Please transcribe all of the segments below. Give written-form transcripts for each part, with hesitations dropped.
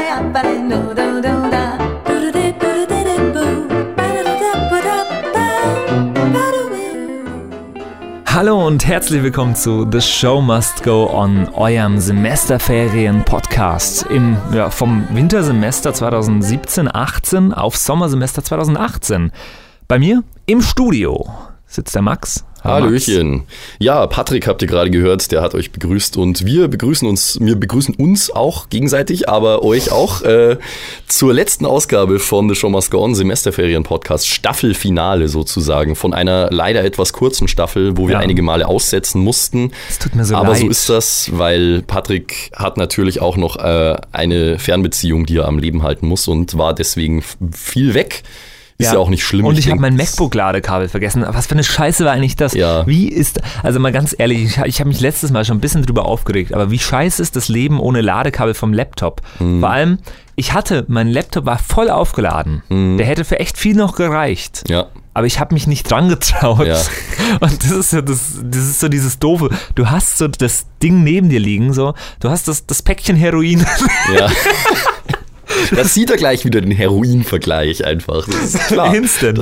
Hallo und herzlich willkommen zu The Show Must Go On, eurem Semesterferien-Podcast vom Wintersemester 2017-18 auf Sommersemester 2018. Bei mir im Studio sitzt der Max. Hallöchen. Ja, Patrick habt ihr gerade gehört, der hat euch begrüßt und wir begrüßen uns auch gegenseitig, aber euch auch zur letzten Ausgabe von The Show Must Go On, Semesterferien-Podcast, Staffelfinale sozusagen, von einer leider etwas kurzen Staffel, wo wir einige Male aussetzen mussten. Es tut mir so aber leid. So ist das, weil Patrick hat natürlich auch noch eine Fernbeziehung, die er am Leben halten muss und war deswegen viel weg. Ist ja auch nicht schlimm. Und ich habe mein MacBook-Ladekabel vergessen. Was für eine Scheiße war eigentlich das? Ja. Also mal ganz ehrlich, ich habe mich letztes Mal schon ein bisschen drüber aufgeregt, aber wie scheiße ist das Leben ohne Ladekabel vom Laptop? Vor allem, mein Laptop war voll aufgeladen. Der hätte für echt viel noch gereicht. Ja. Aber ich habe mich nicht dran getraut. Ja. Und das ist so dieses Doofe. Du hast so das Ding neben dir liegen, so. Du hast das Päckchen Heroin. Ja. Das sieht er gleich wieder, den Heroin-Vergleich einfach. Das ist klar. Instant.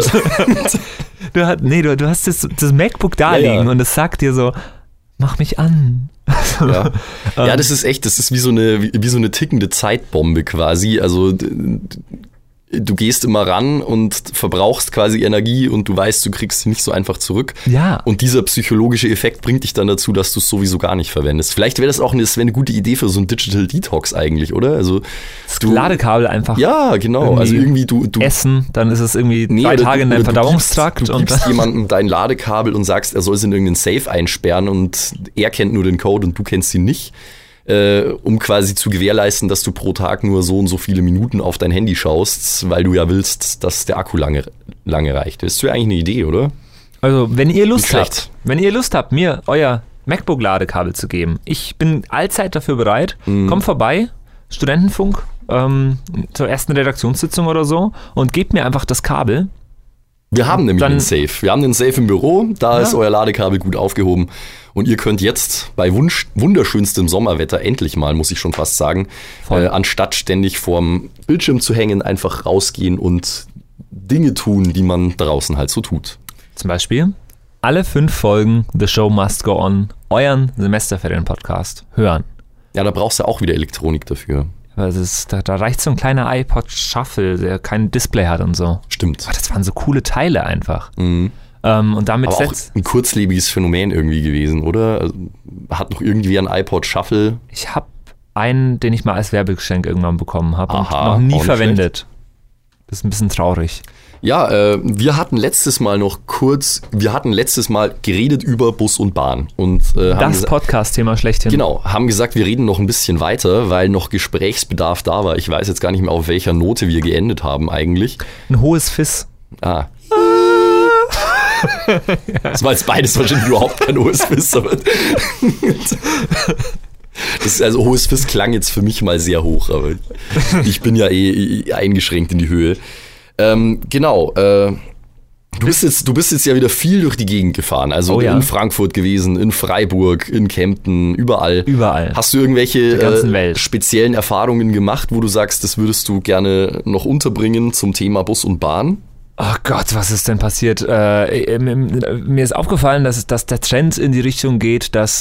Du hast das MacBook da liegen und es sagt dir so, mach mich an. Ja, das ist wie so eine tickende Zeitbombe quasi. Also du gehst immer ran und verbrauchst quasi Energie und du weißt, du kriegst sie nicht so einfach zurück. Ja. Und dieser psychologische Effekt bringt dich dann dazu, dass du es sowieso gar nicht verwendest. Vielleicht wäre das auch eine gute Idee für so ein Digital Detox eigentlich, oder? Also Ladekabel einfach. Ja, genau. Also irgendwie du essen, dann ist es irgendwie 3 Tage in deinem Verdauungstrakt. Du gibst jemandem dein Ladekabel und sagst, er soll es in irgendeinen Safe einsperren und er kennt nur den Code und du kennst ihn nicht. Um quasi zu gewährleisten, dass du pro Tag nur so und so viele Minuten auf dein Handy schaust, weil du ja willst, dass der Akku lange reicht. Das ist ja eigentlich eine Idee, oder? Also, wenn ihr Lust habt, mir euer MacBook-Ladekabel zu geben, ich bin allzeit dafür bereit. Kommt vorbei, Studentenfunk, zur ersten Redaktionssitzung oder so und gebt mir einfach das Kabel. Wir haben nämlich einen Safe. Wir haben den Safe im Büro, da ist euer Ladekabel gut aufgehoben. Und ihr könnt jetzt bei wunderschönstem Sommerwetter endlich mal, muss ich schon fast sagen, anstatt ständig vorm Bildschirm zu hängen, einfach rausgehen und Dinge tun, die man draußen halt so tut. Zum Beispiel alle 5 Folgen The Show Must Go On, euren Semesterferien-Podcast, hören. Ja, da brauchst du auch wieder Elektronik dafür. Da reicht so ein kleiner iPod Shuffle, der kein Display hat und so. Stimmt. Aber das waren so coole Teile einfach. Mhm. Und damit aber auch ein kurzlebiges Phänomen irgendwie gewesen, oder? Also, hat noch irgendwie ein iPod Shuffle? Ich habe einen, den ich mal als Werbegeschenk irgendwann bekommen habe und noch nie verwendet. Schlecht. Das ist ein bisschen traurig. Ja, wir hatten letztes Mal geredet über Bus und Bahn. Und, das Podcast-Thema schlechthin. Genau, haben gesagt, wir reden noch ein bisschen weiter, weil noch Gesprächsbedarf da war. Ich weiß jetzt gar nicht mehr, auf welcher Note wir geendet haben eigentlich. Ein hohes Fiss. Ah. Das war jetzt beides wahrscheinlich überhaupt kein hohes Fiss. Aber also hohes Fiss klang jetzt für mich mal sehr hoch, aber ich bin ja eingeschränkt in die Höhe. Genau, du bist jetzt ja wieder viel durch die Gegend gefahren, also in Frankfurt gewesen, in Freiburg, in Kempten, überall. Überall. Hast du irgendwelche speziellen Erfahrungen gemacht, wo du sagst, das würdest du gerne noch unterbringen zum Thema Bus und Bahn? Oh Gott, was ist denn passiert? Mir ist aufgefallen, dass der Trend in die Richtung geht, dass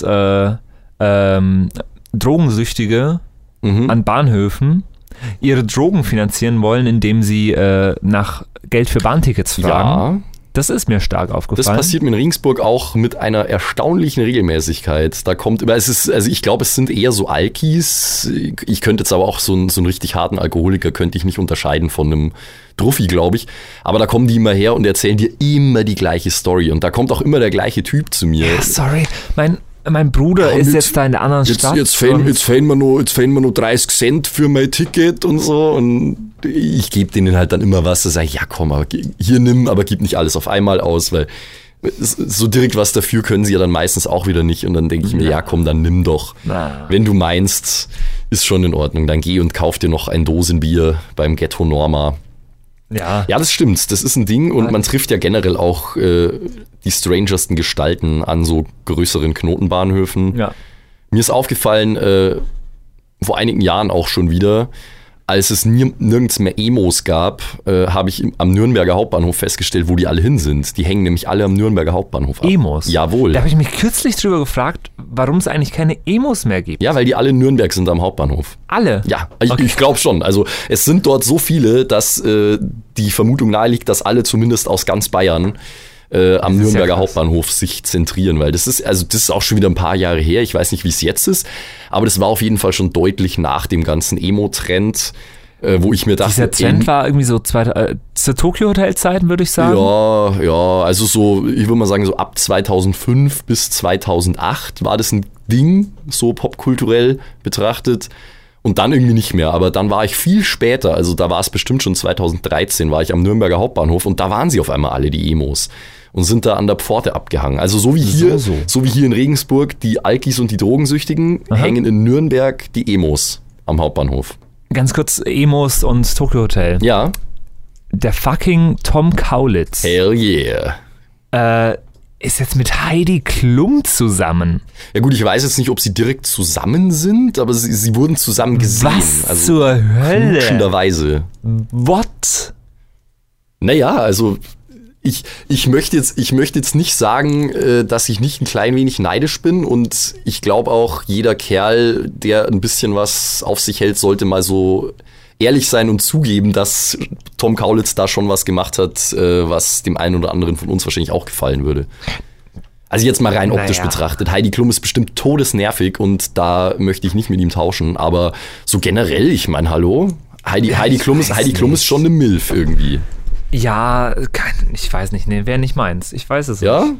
Drogensüchtige an Bahnhöfen ihre Drogen finanzieren wollen, indem sie nach Geld für Bahntickets fragen. Ja. Das ist mir stark aufgefallen. Das passiert mir in Regensburg auch mit einer erstaunlichen Regelmäßigkeit. Da kommt immer, ich glaube, es sind eher so Alkis. Ich könnte jetzt aber auch so einen richtig harten Alkoholiker könnte ich nicht unterscheiden von einem Druffi, glaube ich. Aber da kommen die immer her und erzählen dir immer die gleiche Story. Und da kommt auch immer der gleiche Typ zu mir. Ja, sorry, mein Bruder ist jetzt da in der anderen Stadt. Jetzt fehlen mir noch 30 Cent für mein Ticket und so. Und ich gebe denen halt dann immer was. Da sage ich, ja komm, aber hier nimm, aber gib nicht alles auf einmal aus, weil so direkt was dafür können sie ja dann meistens auch wieder nicht. Und dann denke ich mir, ja komm, dann nimm doch. Wenn du meinst, ist schon in Ordnung. Dann geh und kauf dir noch ein Dosenbier beim Ghetto Norma. Ja, das stimmt. Das ist ein Ding und man trifft ja generell auch die strangersten Gestalten an so größeren Knotenbahnhöfen. Ja. Mir ist aufgefallen, vor einigen Jahren auch schon wieder, als es nirgends mehr Emos gab, habe ich am Nürnberger Hauptbahnhof festgestellt, wo die alle hin sind. Die hängen nämlich alle am Nürnberger Hauptbahnhof ab. Emos? Jawohl. Da habe ich mich kürzlich drüber gefragt, warum es eigentlich keine Emos mehr gibt. Ja, weil die alle in Nürnberg sind am Hauptbahnhof. Alle? Ja, ich glaube schon. Also es sind dort so viele, dass die Vermutung naheliegt, dass alle zumindest aus ganz Bayern am Nürnberger Hauptbahnhof sich zentrieren, weil das ist auch schon wieder ein paar Jahre her. Ich weiß nicht, wie es jetzt ist, aber das war auf jeden Fall schon deutlich nach dem ganzen Emo-Trend, wo ich mir dachte... Dieser Trend war irgendwie so zur Tokyo-Hotel-Zeiten, würde ich sagen. Ja, also so, ich würde mal sagen, so ab 2005 bis 2008 war das ein Ding, so popkulturell betrachtet. Und dann irgendwie nicht mehr, aber dann war ich viel später, also da war es bestimmt schon 2013, war ich am Nürnberger Hauptbahnhof und da waren sie auf einmal alle, die Emos, und sind da an der Pforte abgehangen. Also so wie hier in Regensburg die Alkis und die Drogensüchtigen, hängen in Nürnberg die Emos am Hauptbahnhof. Ganz kurz, Emos und Tokyo Hotel. Ja. Der fucking Tom Kaulitz. Hell yeah. Ist jetzt mit Heidi Klum zusammen. Ja gut, ich weiß jetzt nicht, ob sie direkt zusammen sind, aber sie wurden zusammen gesehen. Was zur Hölle? Knutschenderweise. What? Naja, also ich möchte jetzt nicht sagen, dass ich nicht ein klein wenig neidisch bin, und ich glaube auch, jeder Kerl, der ein bisschen was auf sich hält, sollte mal so ehrlich sein und zugeben, dass Tom Kaulitz da schon was gemacht hat, was dem einen oder anderen von uns wahrscheinlich auch gefallen würde. Also jetzt mal rein optisch betrachtet. Heidi Klum ist bestimmt todesnervig und da möchte ich nicht mit ihm tauschen, aber so generell, ich meine, hallo? Heidi Klum ist schon eine Milf irgendwie. Ja, ich weiß nicht, nee, wäre nicht meins. Ich weiß es nicht.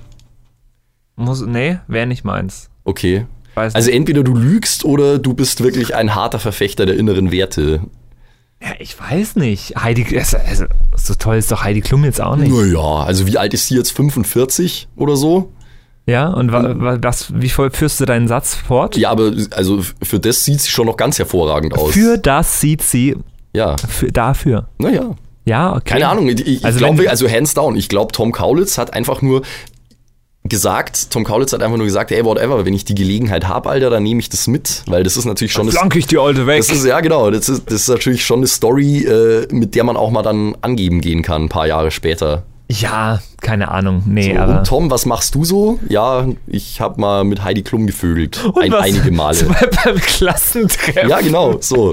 Nee, wäre nicht meins. Okay. Also entweder du lügst oder du bist wirklich ein harter Verfechter der inneren Werte. Ja, ich weiß nicht. So toll ist doch Heidi Klum jetzt auch nicht. Naja, also wie alt ist sie jetzt? 45 oder so? Ja, und wie voll führst du deinen Satz fort? Ja, aber also für das sieht sie schon noch ganz hervorragend aus. Für das sieht sie. Ja. Dafür. Naja. Ja, okay. Keine Ahnung, ich glaube, also hands down, ich glaube, Tom Kaulitz hat einfach nur gesagt, hey, whatever, wenn ich die Gelegenheit habe, Alter, dann nehme ich das mit, weil das ist natürlich schon... Dann flanke ich die Alte weg. Das ist natürlich schon eine Story, mit der man auch mal dann angeben gehen kann, ein paar Jahre später. Ja, keine Ahnung, nee, so, aber... Und Tom, was machst du so? Ja, ich habe mal mit Heidi Klum gevögelt, einige Male. Beim Klassentreffen. Ja, genau, so.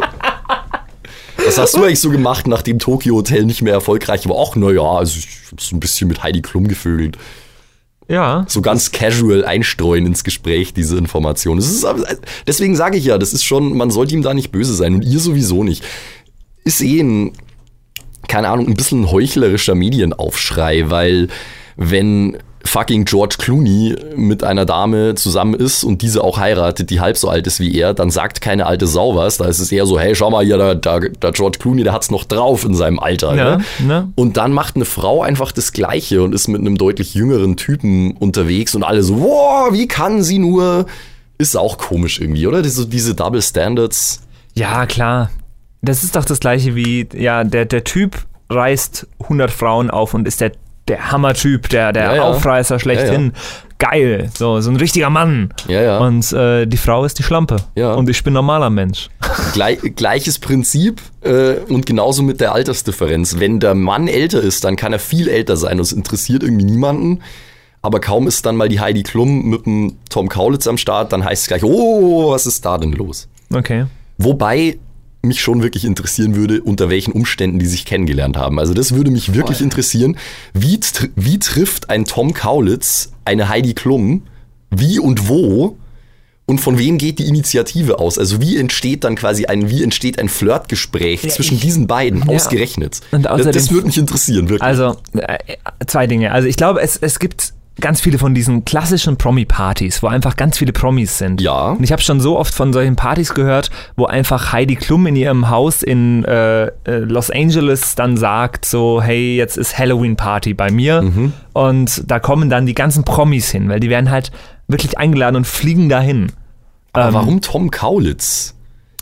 Was hast du eigentlich so gemacht, nachdem Tokyo Hotel nicht mehr erfolgreich war? Ach, naja, also ich habe so ein bisschen mit Heidi Klum gevögelt. Ja. So ganz casual einstreuen ins Gespräch, diese Information. Deswegen sage ich ja, das ist schon, man sollte ihm da nicht böse sein und ihr sowieso nicht. Ist ein bisschen ein heuchlerischer Medienaufschrei, weil wenn fucking George Clooney mit einer Dame zusammen ist und diese auch heiratet, die halb so alt ist wie er, dann sagt keine alte Sau was. Da ist es eher so, hey, schau mal hier, der George Clooney, der hat's noch drauf in seinem Alter. Ja, ne? Und dann macht eine Frau einfach das Gleiche und ist mit einem deutlich jüngeren Typen unterwegs und alle so, wow, wie kann sie nur? Ist auch komisch irgendwie, oder? Diese Double Standards. Ja, klar. Das ist doch das Gleiche wie, ja, der Typ reißt 100 Frauen auf und ist der Hammertyp, der Aufreißer schlechthin. Ja. Geil, so ein richtiger Mann. Ja. Und die Frau ist die Schlampe. Ja. Und ich bin normaler Mensch. Gleiches Prinzip und genauso mit der Altersdifferenz. Wenn der Mann älter ist, dann kann er viel älter sein und es interessiert irgendwie niemanden. Aber kaum ist dann mal die Heidi Klum mit dem Tom Kaulitz am Start, dann heißt es gleich, oh, was ist da denn los? Okay. Wobei mich schon wirklich interessieren würde, unter welchen Umständen die sich kennengelernt haben. Also das würde mich wirklich interessieren. Wie trifft ein Tom Kaulitz eine Heidi Klum? Wie und wo? Und von wem geht die Initiative aus? Also wie entsteht dann quasi ein Flirtgespräch zwischen diesen beiden ausgerechnet? Und außerdem, das würde mich interessieren, wirklich. Also, zwei Dinge. Also ich glaube, es gibt ganz viele von diesen klassischen Promi-Partys, wo einfach ganz viele Promis sind. Ja. Und ich habe schon so oft von solchen Partys gehört, wo einfach Heidi Klum in ihrem Haus in Los Angeles dann sagt so, hey, jetzt ist Halloween-Party bei mir. Mhm. Und da kommen dann die ganzen Promis hin, weil die werden halt wirklich eingeladen und fliegen dahin. Aber warum Tom Kaulitz?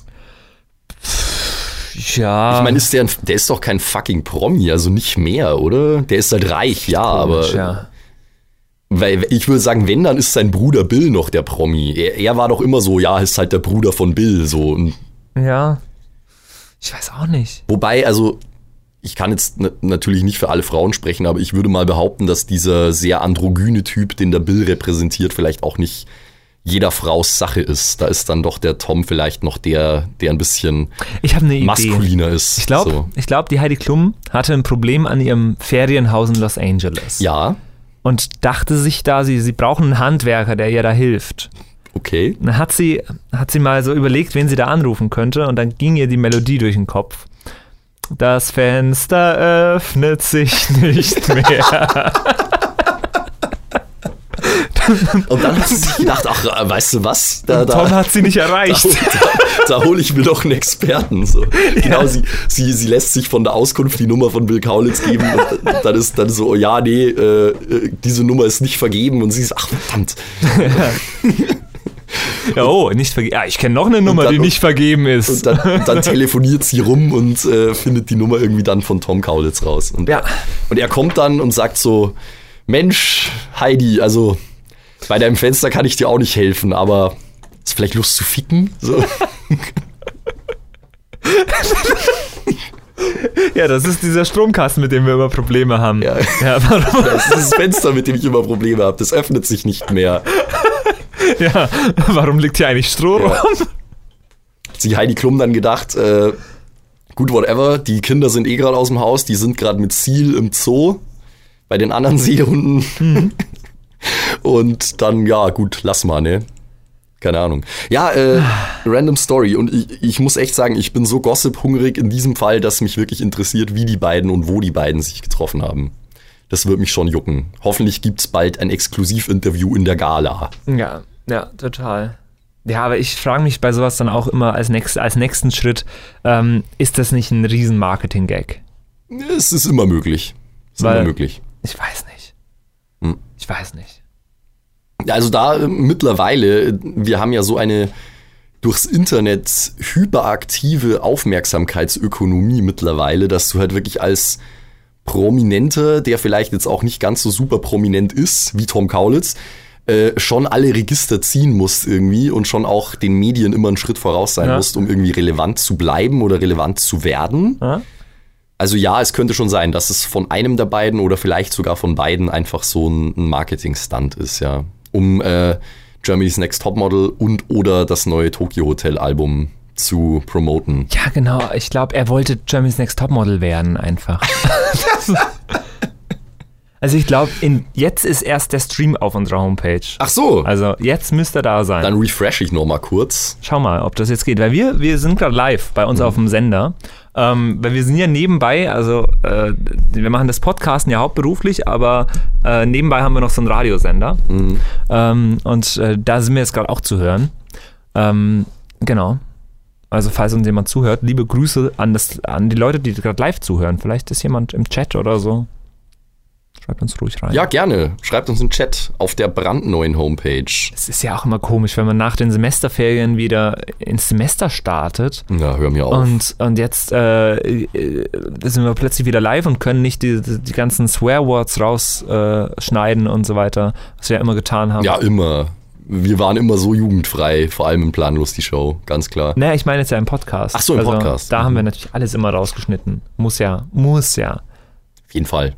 Ja. Ich meine, der ist doch kein fucking Promi, also nicht mehr, oder? Der ist halt reich, ja, aber... Ja. Weil ich würde sagen, wenn, dann ist sein Bruder Bill noch der Promi. Er war doch immer so, ja, ist halt der Bruder von Bill, so. Ja. Ich weiß auch nicht. Wobei, also ich kann jetzt natürlich nicht für alle Frauen sprechen, aber ich würde mal behaupten, dass dieser sehr androgyne Typ, den der Bill repräsentiert, vielleicht auch nicht jeder Frau's Sache ist. Da ist dann doch der Tom vielleicht noch der ein bisschen maskuliner ist. Ich glaube, die Heidi Klum hatte ein Problem an ihrem Ferienhaus in Los Angeles. Ja. Und dachte sich da, sie brauchen einen Handwerker, der ihr da hilft. Okay. Dann hat sie mal so überlegt, wen sie da anrufen könnte, und dann ging ihr die Melodie durch den Kopf. Das Fenster öffnet sich nicht mehr. Und dann hat sie sich gedacht, ach, weißt du was? Tom hat sie nicht erreicht. Da hole ich mir doch einen Experten. So. Genau, sie lässt sich von der Auskunft die Nummer von Bill Kaulitz geben, und dann ist dann so, ja, nee, diese Nummer ist nicht vergeben, und sie ist, ach verdammt. Ja, nicht vergeben. Ja, ich kenne noch eine Nummer, die nicht vergeben ist. Und dann telefoniert sie rum und findet die Nummer irgendwie dann von Tom Kaulitz raus. Und er kommt dann und sagt so, Mensch, Heidi, also bei deinem Fenster kann ich dir auch nicht helfen, aber hast du vielleicht Lust zu ficken? So. Ja, das ist dieser Stromkasten, mit dem wir immer Probleme haben. Ja, warum? Das ist das Fenster, mit dem ich immer Probleme habe. Das öffnet sich nicht mehr. Ja, warum liegt hier eigentlich Stroh rum? Hat sich Heidi Klum dann gedacht, gut, whatever, die Kinder sind eh gerade aus dem Haus, die sind gerade mit Ziel im Zoo bei den anderen Seehunden. Mhm. Und dann, ja, gut, lass mal, ne? Keine Ahnung. Ja, random Story. Und ich muss echt sagen, ich bin so gossip-hungrig in diesem Fall, dass mich wirklich interessiert, wie die beiden und wo die beiden sich getroffen haben. Das wird mich schon jucken. Hoffentlich gibt's bald ein Exklusivinterview in der Gala. Ja, total. Ja, aber ich frage mich bei sowas dann auch immer als nächsten Schritt, ist das nicht ein riesen Marketing-Gag? Es ist immer möglich. Ich weiß nicht. Ich weiß nicht. Also da mittlerweile, wir haben ja so eine durchs Internet hyperaktive Aufmerksamkeitsökonomie mittlerweile, dass du halt wirklich als Prominenter, der vielleicht jetzt auch nicht ganz so super prominent ist, wie Tom Kaulitz, schon alle Register ziehen musst irgendwie und schon auch den Medien immer einen Schritt voraus sein musst, um irgendwie relevant zu bleiben oder relevant zu werden. Ja. Also ja, es könnte schon sein, dass es von einem der beiden oder vielleicht sogar von beiden einfach so ein Marketing-Stunt ist, ja. Um Germany's Next Topmodel und oder das neue Tokyo Hotel Album zu promoten. Ja, genau. Ich glaube, er wollte Germany's Next Topmodel werden einfach. Also ich glaube, jetzt ist erst der Stream auf unserer Homepage. Ach so. Also jetzt müsste er da sein. Dann refresh ich nochmal kurz. Schau mal, ob das jetzt geht. Weil wir sind gerade live bei uns auf dem Sender. Weil wir sind ja nebenbei, also wir machen das Podcasten ja hauptberuflich, aber nebenbei haben wir noch so einen Radiosender. Und da sind wir jetzt gerade auch zu hören. Genau. Also falls uns jemand zuhört, liebe Grüße an die Leute, die gerade live zuhören. Vielleicht ist jemand im Chat oder so. Schreibt uns ruhig rein. Ja, gerne. Schreibt uns im Chat auf der brandneuen Homepage. Es ist ja auch immer komisch, wenn man nach den Semesterferien wieder ins Semester startet. Ja, hör mir auf. Und jetzt sind wir plötzlich wieder live und können nicht die ganzen Swearwords rausschneiden und so weiter, was wir ja immer getan haben. Ja, immer. Wir waren immer so jugendfrei, vor allem im Planlos die Show, ganz klar. Naja, ich meine jetzt ja im Podcast. Ach so, im Podcast. Da haben wir natürlich alles immer rausgeschnitten. Muss ja. Auf jeden Fall.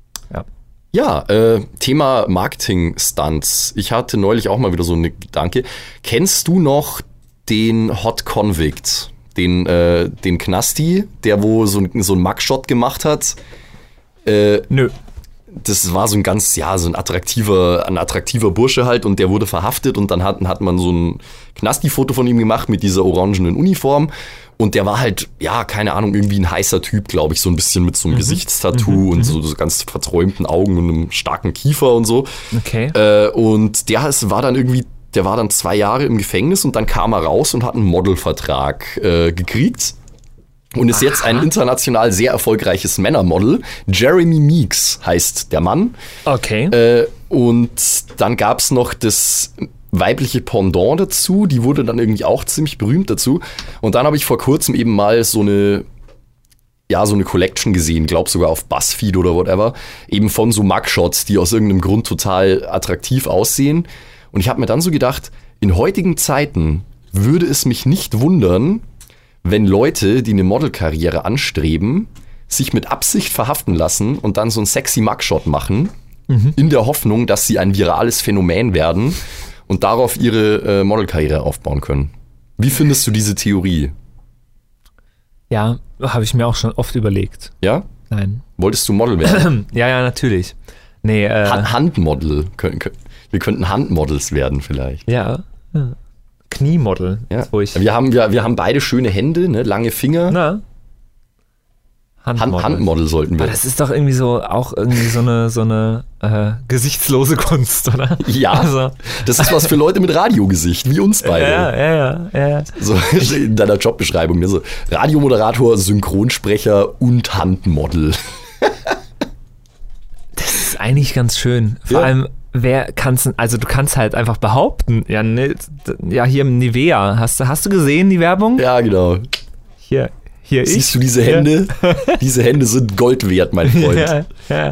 Ja, Thema Marketing-Stunts. Ich hatte neulich auch mal wieder so einen Gedanke. Kennst du noch den Hot Convict, den Knasti, der wo so ein Mugshot gemacht hat? Nö. Das war so ein attraktiver Bursche halt, und der wurde verhaftet, und dann hat man so ein Knasti-Foto von ihm gemacht mit dieser orangenen Uniform. Und der war halt, ja, keine Ahnung, irgendwie ein heißer Typ, glaube ich, so ein bisschen mit so einem Gesichtstattoo und so ganz verträumten Augen und einem starken Kiefer und so. Okay. Und der war dann 2 Jahre im Gefängnis, und dann kam er raus und hat einen Modelvertrag gekriegt. Und ist jetzt ein international sehr erfolgreiches Männermodel. Jeremy Meeks heißt der Mann. Okay. Und dann gab's noch das weibliche Pendant dazu, die wurde dann irgendwie auch ziemlich berühmt dazu. Und dann habe ich vor kurzem eben mal so eine Collection gesehen, glaube sogar auf BuzzFeed oder whatever, eben von so Mugshots, die aus irgendeinem Grund total attraktiv aussehen. Und ich habe mir dann so gedacht, in heutigen Zeiten würde es mich nicht wundern, wenn Leute, die eine Modelkarriere anstreben, sich mit Absicht verhaften lassen und dann so einen sexy Mugshot machen, in der Hoffnung, dass sie ein virales Phänomen werden und darauf ihre Modelkarriere aufbauen können. Wie findest du diese Theorie? Ja, habe ich mir auch schon oft überlegt. Ja? Nein. Wolltest du Model werden? Ja, natürlich. Nee, Handmodel. Wir könnten Handmodels werden vielleicht. ja. Kniemodel. Ja. Ruhig. Wir haben beide schöne Hände, ne? Lange Finger. Na? Handmodel sollten wir. Aber das ist doch irgendwie so eine gesichtslose Kunst, oder? Ja, Also, das ist was für Leute mit Radiogesicht, wie uns beide. ja. So in deiner Jobbeschreibung, ne? So Radiomoderator, Synchronsprecher und Handmodel. Das ist eigentlich ganz schön. Vor allem, du kannst halt einfach behaupten, ja, hier im Nivea, hast du gesehen, die Werbung? Ja, genau. Hier Siehst du diese Hände? Diese Hände sind Gold wert, mein Freund. Ja.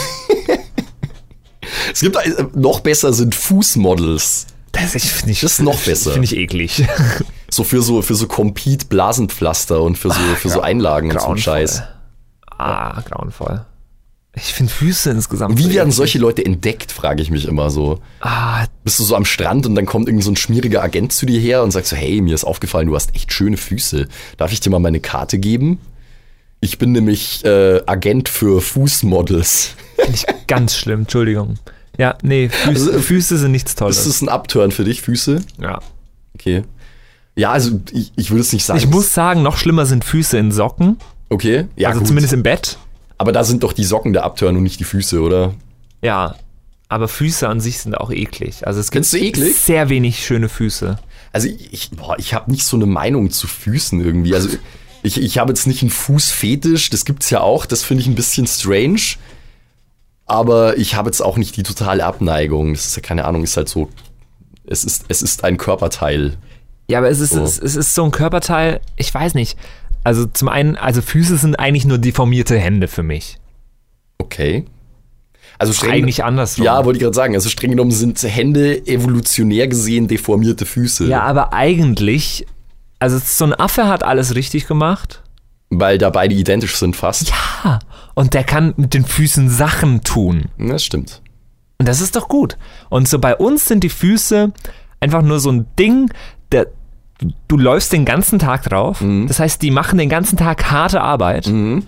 Es gibt noch besser sind Fußmodels. Das ist noch besser. Finde ich eklig. So für so Compete-Blasenpflaster und für so Einlagen und so einen Scheiß. Grauenvoll. Ich finde Füße insgesamt. Wie werden solche Leute entdeckt, frage ich mich immer so. Bist du so am Strand und dann kommt irgend so ein schmieriger Agent zu dir her und sagt so, hey, mir ist aufgefallen, du hast echt schöne Füße. Darf ich dir mal meine Karte geben? Ich bin nämlich Agent für Fußmodels. Finde ich ganz schlimm, Entschuldigung. Ja, nee, Füße sind nichts Tolles. Ist das ein Upturn für dich, Füße? Ja. Okay. Ja, also ich würde es nicht sagen. Ich muss sagen, noch schlimmer sind Füße in Socken. Okay, ja, also gut. zumindest im Bett. Aber da sind doch die Socken der Upturn und nicht die Füße, oder? Ja, aber Füße an sich sind auch eklig. Also es gibt Findest du eklig? sehr wenig schöne Füße. Also ich habe nicht so eine Meinung zu Füßen irgendwie. Also ich habe jetzt nicht einen Fußfetisch, das gibt's ja auch, das finde ich ein bisschen strange. Aber ich habe jetzt auch nicht die totale Abneigung. Das ist ja keine Ahnung, ist halt so, es ist ein Körperteil. Ja, aber es ist so ein Körperteil, ich weiß nicht. Also zum einen, Füße sind eigentlich nur deformierte Hände für mich. Okay. Also eigentlich andersrum. Ja, wollte ich gerade sagen. Also streng genommen sind Hände evolutionär gesehen deformierte Füße. Ja, aber eigentlich, also so ein Affe hat alles richtig gemacht. Weil da beide identisch sind fast. Ja, und der kann mit den Füßen Sachen tun. Das stimmt. Und das ist doch gut. Und so bei uns sind die Füße einfach nur so ein Ding, du läufst den ganzen Tag drauf. Mhm. Das heißt, die machen den ganzen Tag harte Arbeit. Mhm.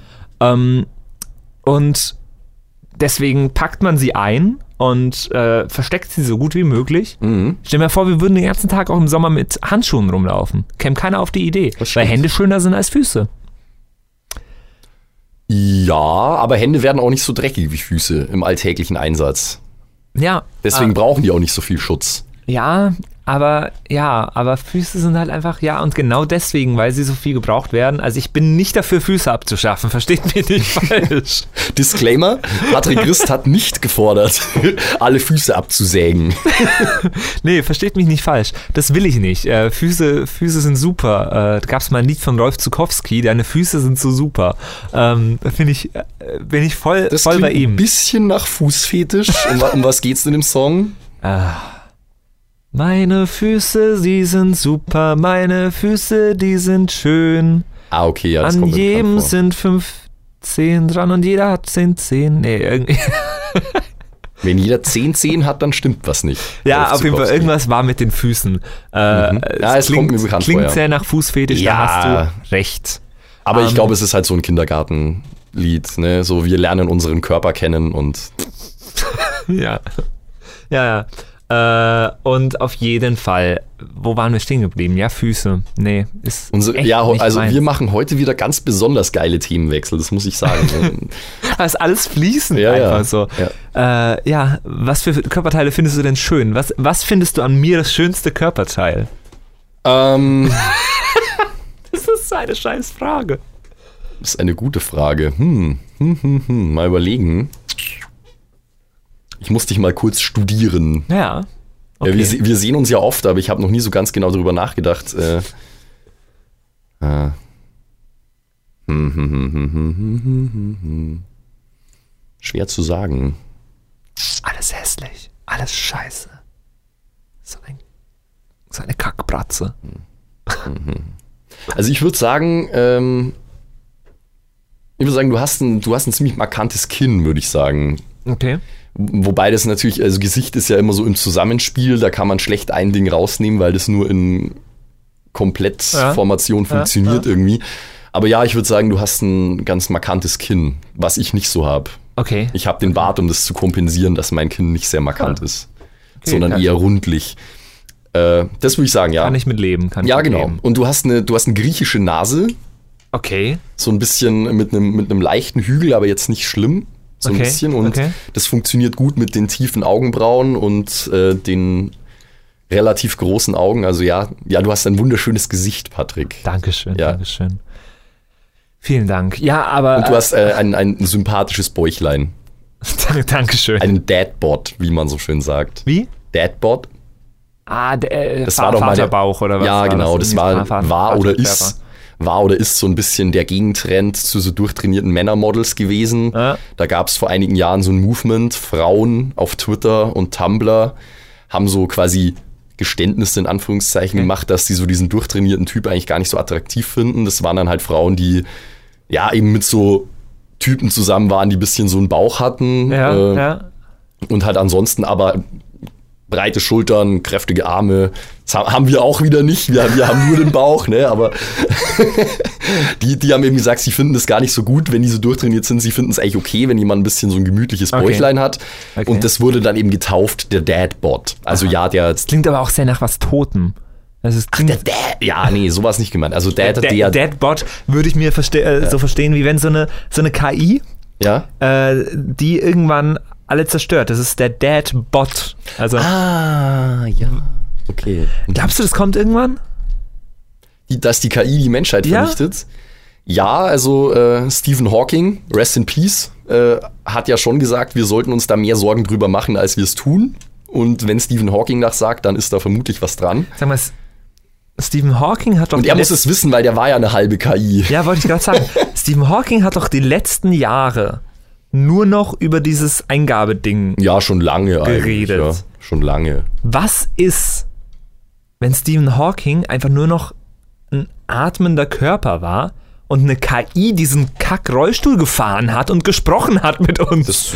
Und deswegen packt man sie ein und versteckt sie so gut wie möglich. Mhm. Stell dir mal vor, wir würden den ganzen Tag auch im Sommer mit Handschuhen rumlaufen. Käme keiner auf die Idee, weil Hände schöner sind als Füße. Ja, aber Hände werden auch nicht so dreckig wie Füße im alltäglichen Einsatz. Ja. Deswegen brauchen die auch nicht so viel Schutz. Ja, aber Füße sind halt einfach, und genau deswegen, weil sie so viel gebraucht werden. Also ich bin nicht dafür, Füße abzuschaffen, versteht mich nicht falsch. Disclaimer, Patrick Christ hat nicht gefordert, alle Füße abzusägen. Nee, versteht mich nicht falsch. Das will ich nicht. Füße sind super. Da gab es mal ein Lied von Rolf Zukowski, deine Füße sind so super. Bin ich voll bei ihm. Ein bisschen nach Fußfetisch. Um was geht's in dem Song? Meine Füße, sie sind super, meine Füße, die sind schön. Okay, ja, das An kommt mir jedem bekannt vor. sind 5 Zehen dran und jeder hat 10 Zehen. Nee, irgendwie. Wenn jeder 10 Zehen hat, dann stimmt was nicht. Ja, auf jeden Fall, irgendwas war mit den Füßen. Ja, es kommt mir bekannt vor, klingt ja. sehr nach Fußfetisch, Ja. da hast du recht. Aber ich glaube, es ist halt so ein Kindergartenlied, ne? So, wir lernen unseren Körper kennen und. Ja. Und auf jeden Fall, wo waren wir stehen geblieben? Ja, Füße. Nee, ist echt nicht meins. Wir machen heute wieder ganz besonders geile Themenwechsel, das muss ich sagen. Das ist alles fließend Ja. so. Ja. Was für Körperteile findest du denn schön? Was findest du an mir das schönste Körperteil? Das ist eine scheiß Frage. Das ist eine gute Frage. Mal überlegen. Ich muss dich mal kurz studieren. Ja. Okay. Ja, wir sehen uns ja oft, aber ich habe noch nie so ganz genau darüber nachgedacht. Schwer zu sagen. Alles hässlich. Alles scheiße. So eine Kackbratze. Also ich würde sagen, du hast ein ziemlich markantes Kinn, würde ich sagen. Okay. Wobei das natürlich, also Gesicht ist ja immer so im Zusammenspiel, da kann man schlecht ein Ding rausnehmen, weil das nur in Komplettformation funktioniert irgendwie. Aber ja, ich würde sagen, du hast ein ganz markantes Kinn, was ich nicht so habe. Okay. Ich habe den Bart, um das zu kompensieren, dass mein Kinn nicht sehr markant ist, sondern eher rundlich. Das würde ich sagen, ja. Kann ich mit leben. Ja, genau. Und du hast eine griechische Nase. Okay. So ein bisschen mit einem leichten Hügel, aber jetzt nicht schlimm. So ein bisschen. Und das funktioniert gut mit den tiefen Augenbrauen und den relativ großen Augen. Also ja, du hast ein wunderschönes Gesicht, Patrick. Dankeschön, Dankeschön. Vielen Dank. Ja, aber... Und du hast ein sympathisches Bäuchlein. Dankeschön. Einen Dadbot, wie man so schön sagt. Wie? Dadbot. Das war doch Vaterbauch oder was? Ja, genau. Das war oder ist so ein bisschen der Gegentrend zu so durchtrainierten Männermodels gewesen. Ja. Da gab es vor einigen Jahren so ein Movement. Frauen auf Twitter und Tumblr haben so quasi Geständnisse in Anführungszeichen gemacht, dass die so diesen durchtrainierten Typ eigentlich gar nicht so attraktiv finden. Das waren dann halt Frauen, die ja eben mit so Typen zusammen waren, die ein bisschen so einen Bauch hatten. Und halt ansonsten aber breite Schultern, kräftige Arme. Das haben wir auch wieder nicht. Wir haben nur den Bauch, ne? Aber die haben eben gesagt, sie finden das gar nicht so gut, wenn die so durchtrainiert sind. Sie finden es eigentlich okay, wenn jemand ein bisschen so ein gemütliches Bäuchlein hat. Okay. Und das wurde dann eben getauft, der Dadbot. Also das klingt aber auch sehr nach was Totem. Also es klingt, der Dad. Ja, nee, sowas nicht gemeint. Also Dadbot würde ich mir so verstehen, wie wenn so eine KI, die irgendwann alle zerstört. Das ist der Dadbot. Also, ja. Okay. Glaubst du, das kommt irgendwann? Dass die KI die Menschheit vernichtet? Ja, also Stephen Hawking, rest in peace, hat ja schon gesagt, wir sollten uns da mehr Sorgen drüber machen, als wir es tun. Und wenn Stephen Hawking das sagt, dann ist da vermutlich was dran. Sag mal, Stephen Hawking hat doch... Und er muss es wissen, weil der war ja eine halbe KI. Ja, wollte ich gerade sagen. Stephen Hawking hat doch die letzten Jahre nur noch über dieses Eingabeding schon lange geredet. Ja, schon lange. Was ist, wenn Stephen Hawking einfach nur noch ein atmender Körper war und eine KI diesen Kack-Rollstuhl gefahren hat und gesprochen hat mit uns?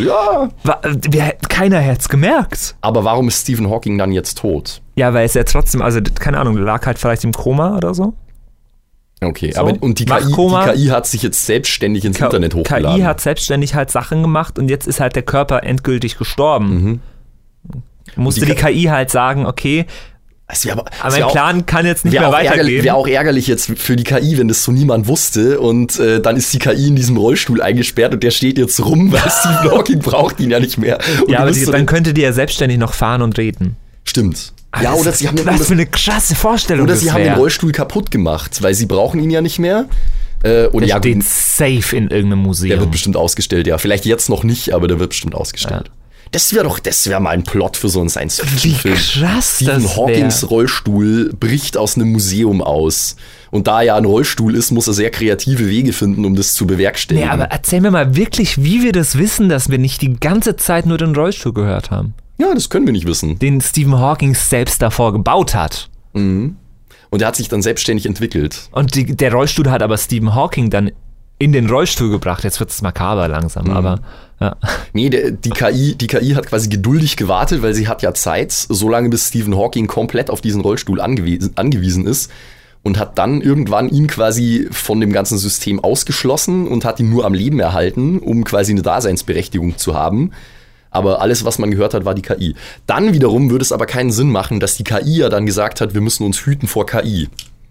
Keiner hätte es gemerkt. Aber warum ist Stephen Hawking dann jetzt tot? Ja, weil es ja trotzdem, also keine Ahnung, lag halt vielleicht im Koma oder so. Okay, so, aber und die KI hat sich jetzt selbstständig ins Internet hochgeladen. KI hat selbstständig halt Sachen gemacht und jetzt ist halt der Körper endgültig gestorben. Musste die KI halt sagen, okay, aber mein Plan kann jetzt nicht mehr weitergehen. Wäre auch ärgerlich jetzt für die KI, wenn das so niemand wusste und dann ist die KI in diesem Rollstuhl eingesperrt und der steht jetzt rum, weil Stephen Hawking braucht ihn ja nicht mehr. Und aber dann könnte die ja selbstständig noch fahren und reden. Stimmt. Ja, oder sie haben was für eine krasse Vorstellung. Oder sie haben den Rollstuhl kaputt gemacht, weil sie brauchen ihn ja nicht mehr. Oder der steht safe in irgendeinem Museum. Der wird bestimmt ausgestellt, ja. Vielleicht jetzt noch nicht, aber der wird bestimmt ausgestellt. Ja. Das wäre mal ein Plot für so einen Science-Fiction-Film. Wie krass Stephen Hawkings Rollstuhl bricht aus einem Museum aus. Und da ja ein Rollstuhl ist, muss er sehr kreative Wege finden, um das zu bewerkstelligen. Nee, aber erzähl mir mal wirklich, wie wir das wissen, dass wir nicht die ganze Zeit nur den Rollstuhl gehört haben. Ja, das können wir nicht wissen. Den Stephen Hawking selbst davor gebaut hat. Mhm. Und der hat sich dann selbstständig entwickelt. Und der Rollstuhl hat aber Stephen Hawking dann in den Rollstuhl gebracht. Jetzt wird es makaber langsam, aber... Ja. Nee, die KI hat quasi geduldig gewartet, weil sie hat ja Zeit, solange bis Stephen Hawking komplett auf diesen Rollstuhl angewiesen ist und hat dann irgendwann ihn quasi von dem ganzen System ausgeschlossen und hat ihn nur am Leben erhalten, um quasi eine Daseinsberechtigung zu haben. Aber alles, was man gehört hat, war die KI. Dann wiederum würde es aber keinen Sinn machen, dass die KI ja dann gesagt hat, wir müssen uns hüten vor KI.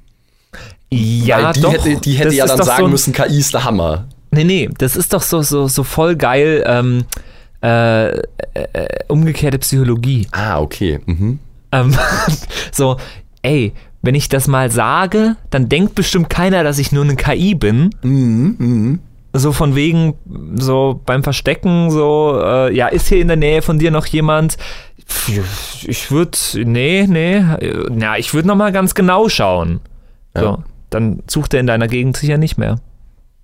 Ja, weil die hätte ja dann sagen müssen, KI ist der Hammer. Nee, das ist doch so voll geil umgekehrte Psychologie. Ah, okay. Mhm. So, ey, wenn ich das mal sage, dann denkt bestimmt keiner, dass ich nur eine KI bin. So von wegen, so beim Verstecken, so, ist hier in der Nähe von dir noch jemand? Ich würde noch mal ganz genau schauen. Ja. So, dann sucht er in deiner Gegend sicher nicht mehr.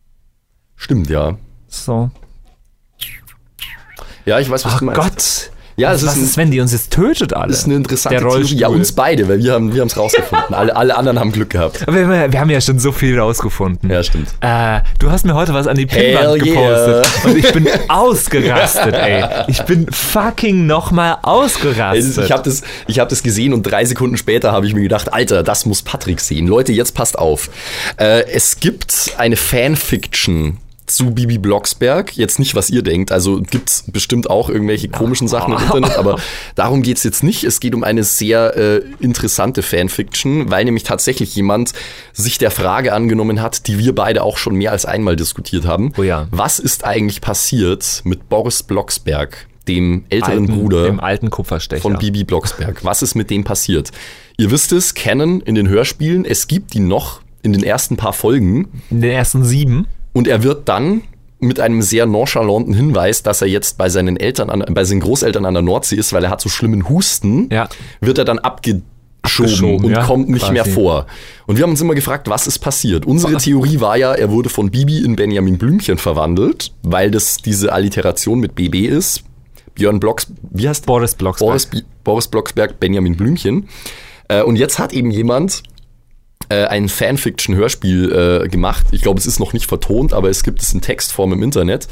Stimmt, ja. So. Ja, ich weiß, was du meinst. Gott, Ja, was ist, wenn die uns jetzt tötet alle? Das ist eine interessante Der Rollstuhl. Theorie. Ja, uns beide, weil wir haben es rausgefunden. alle anderen haben Glück gehabt. Aber wir haben ja schon so viel rausgefunden. Ja, stimmt. Du hast mir heute was an die Pinnwand gepostet. Und ich bin ausgerastet, ey. Ich bin fucking nochmal ausgerastet. Ich hab das gesehen und 3 Sekunden später habe ich mir gedacht, Alter, das muss Patrick sehen. Leute, jetzt passt auf. Es gibt eine Fanfiction zu Bibi Blocksberg. Jetzt nicht, was ihr denkt. Also gibt's bestimmt auch irgendwelche komischen Sachen im Internet, aber darum geht's jetzt nicht. Es geht um eine sehr interessante Fanfiction, weil nämlich tatsächlich jemand sich der Frage angenommen hat, die wir beide auch schon mehr als einmal diskutiert haben. Oh ja. Was ist eigentlich passiert mit Boris Blocksberg, dem älteren Bruder dem alten Kupferstecher von Bibi Blocksberg? Was ist mit dem passiert? Ihr wisst es, kennen in den Hörspielen, es gibt ihn noch in den ersten paar Folgen. In den ersten 7. Und er wird dann mit einem sehr nonchalanten Hinweis, dass er jetzt bei seinen Großeltern an der Nordsee ist, weil er hat so schlimmen Husten, wird er dann abgeschoben und kommt nicht mehr vor. Und wir haben uns immer gefragt, was ist passiert? Unsere Theorie war ja, er wurde von Bibi in Benjamin Blümchen verwandelt, weil das diese Alliteration mit BB ist. Boris Blocksberg. Boris Blocksberg, Benjamin Blümchen. Und jetzt hat eben jemand ein Fanfiction-Hörspiel gemacht. Ich glaube, es ist noch nicht vertont, aber es gibt es in Textform im Internet.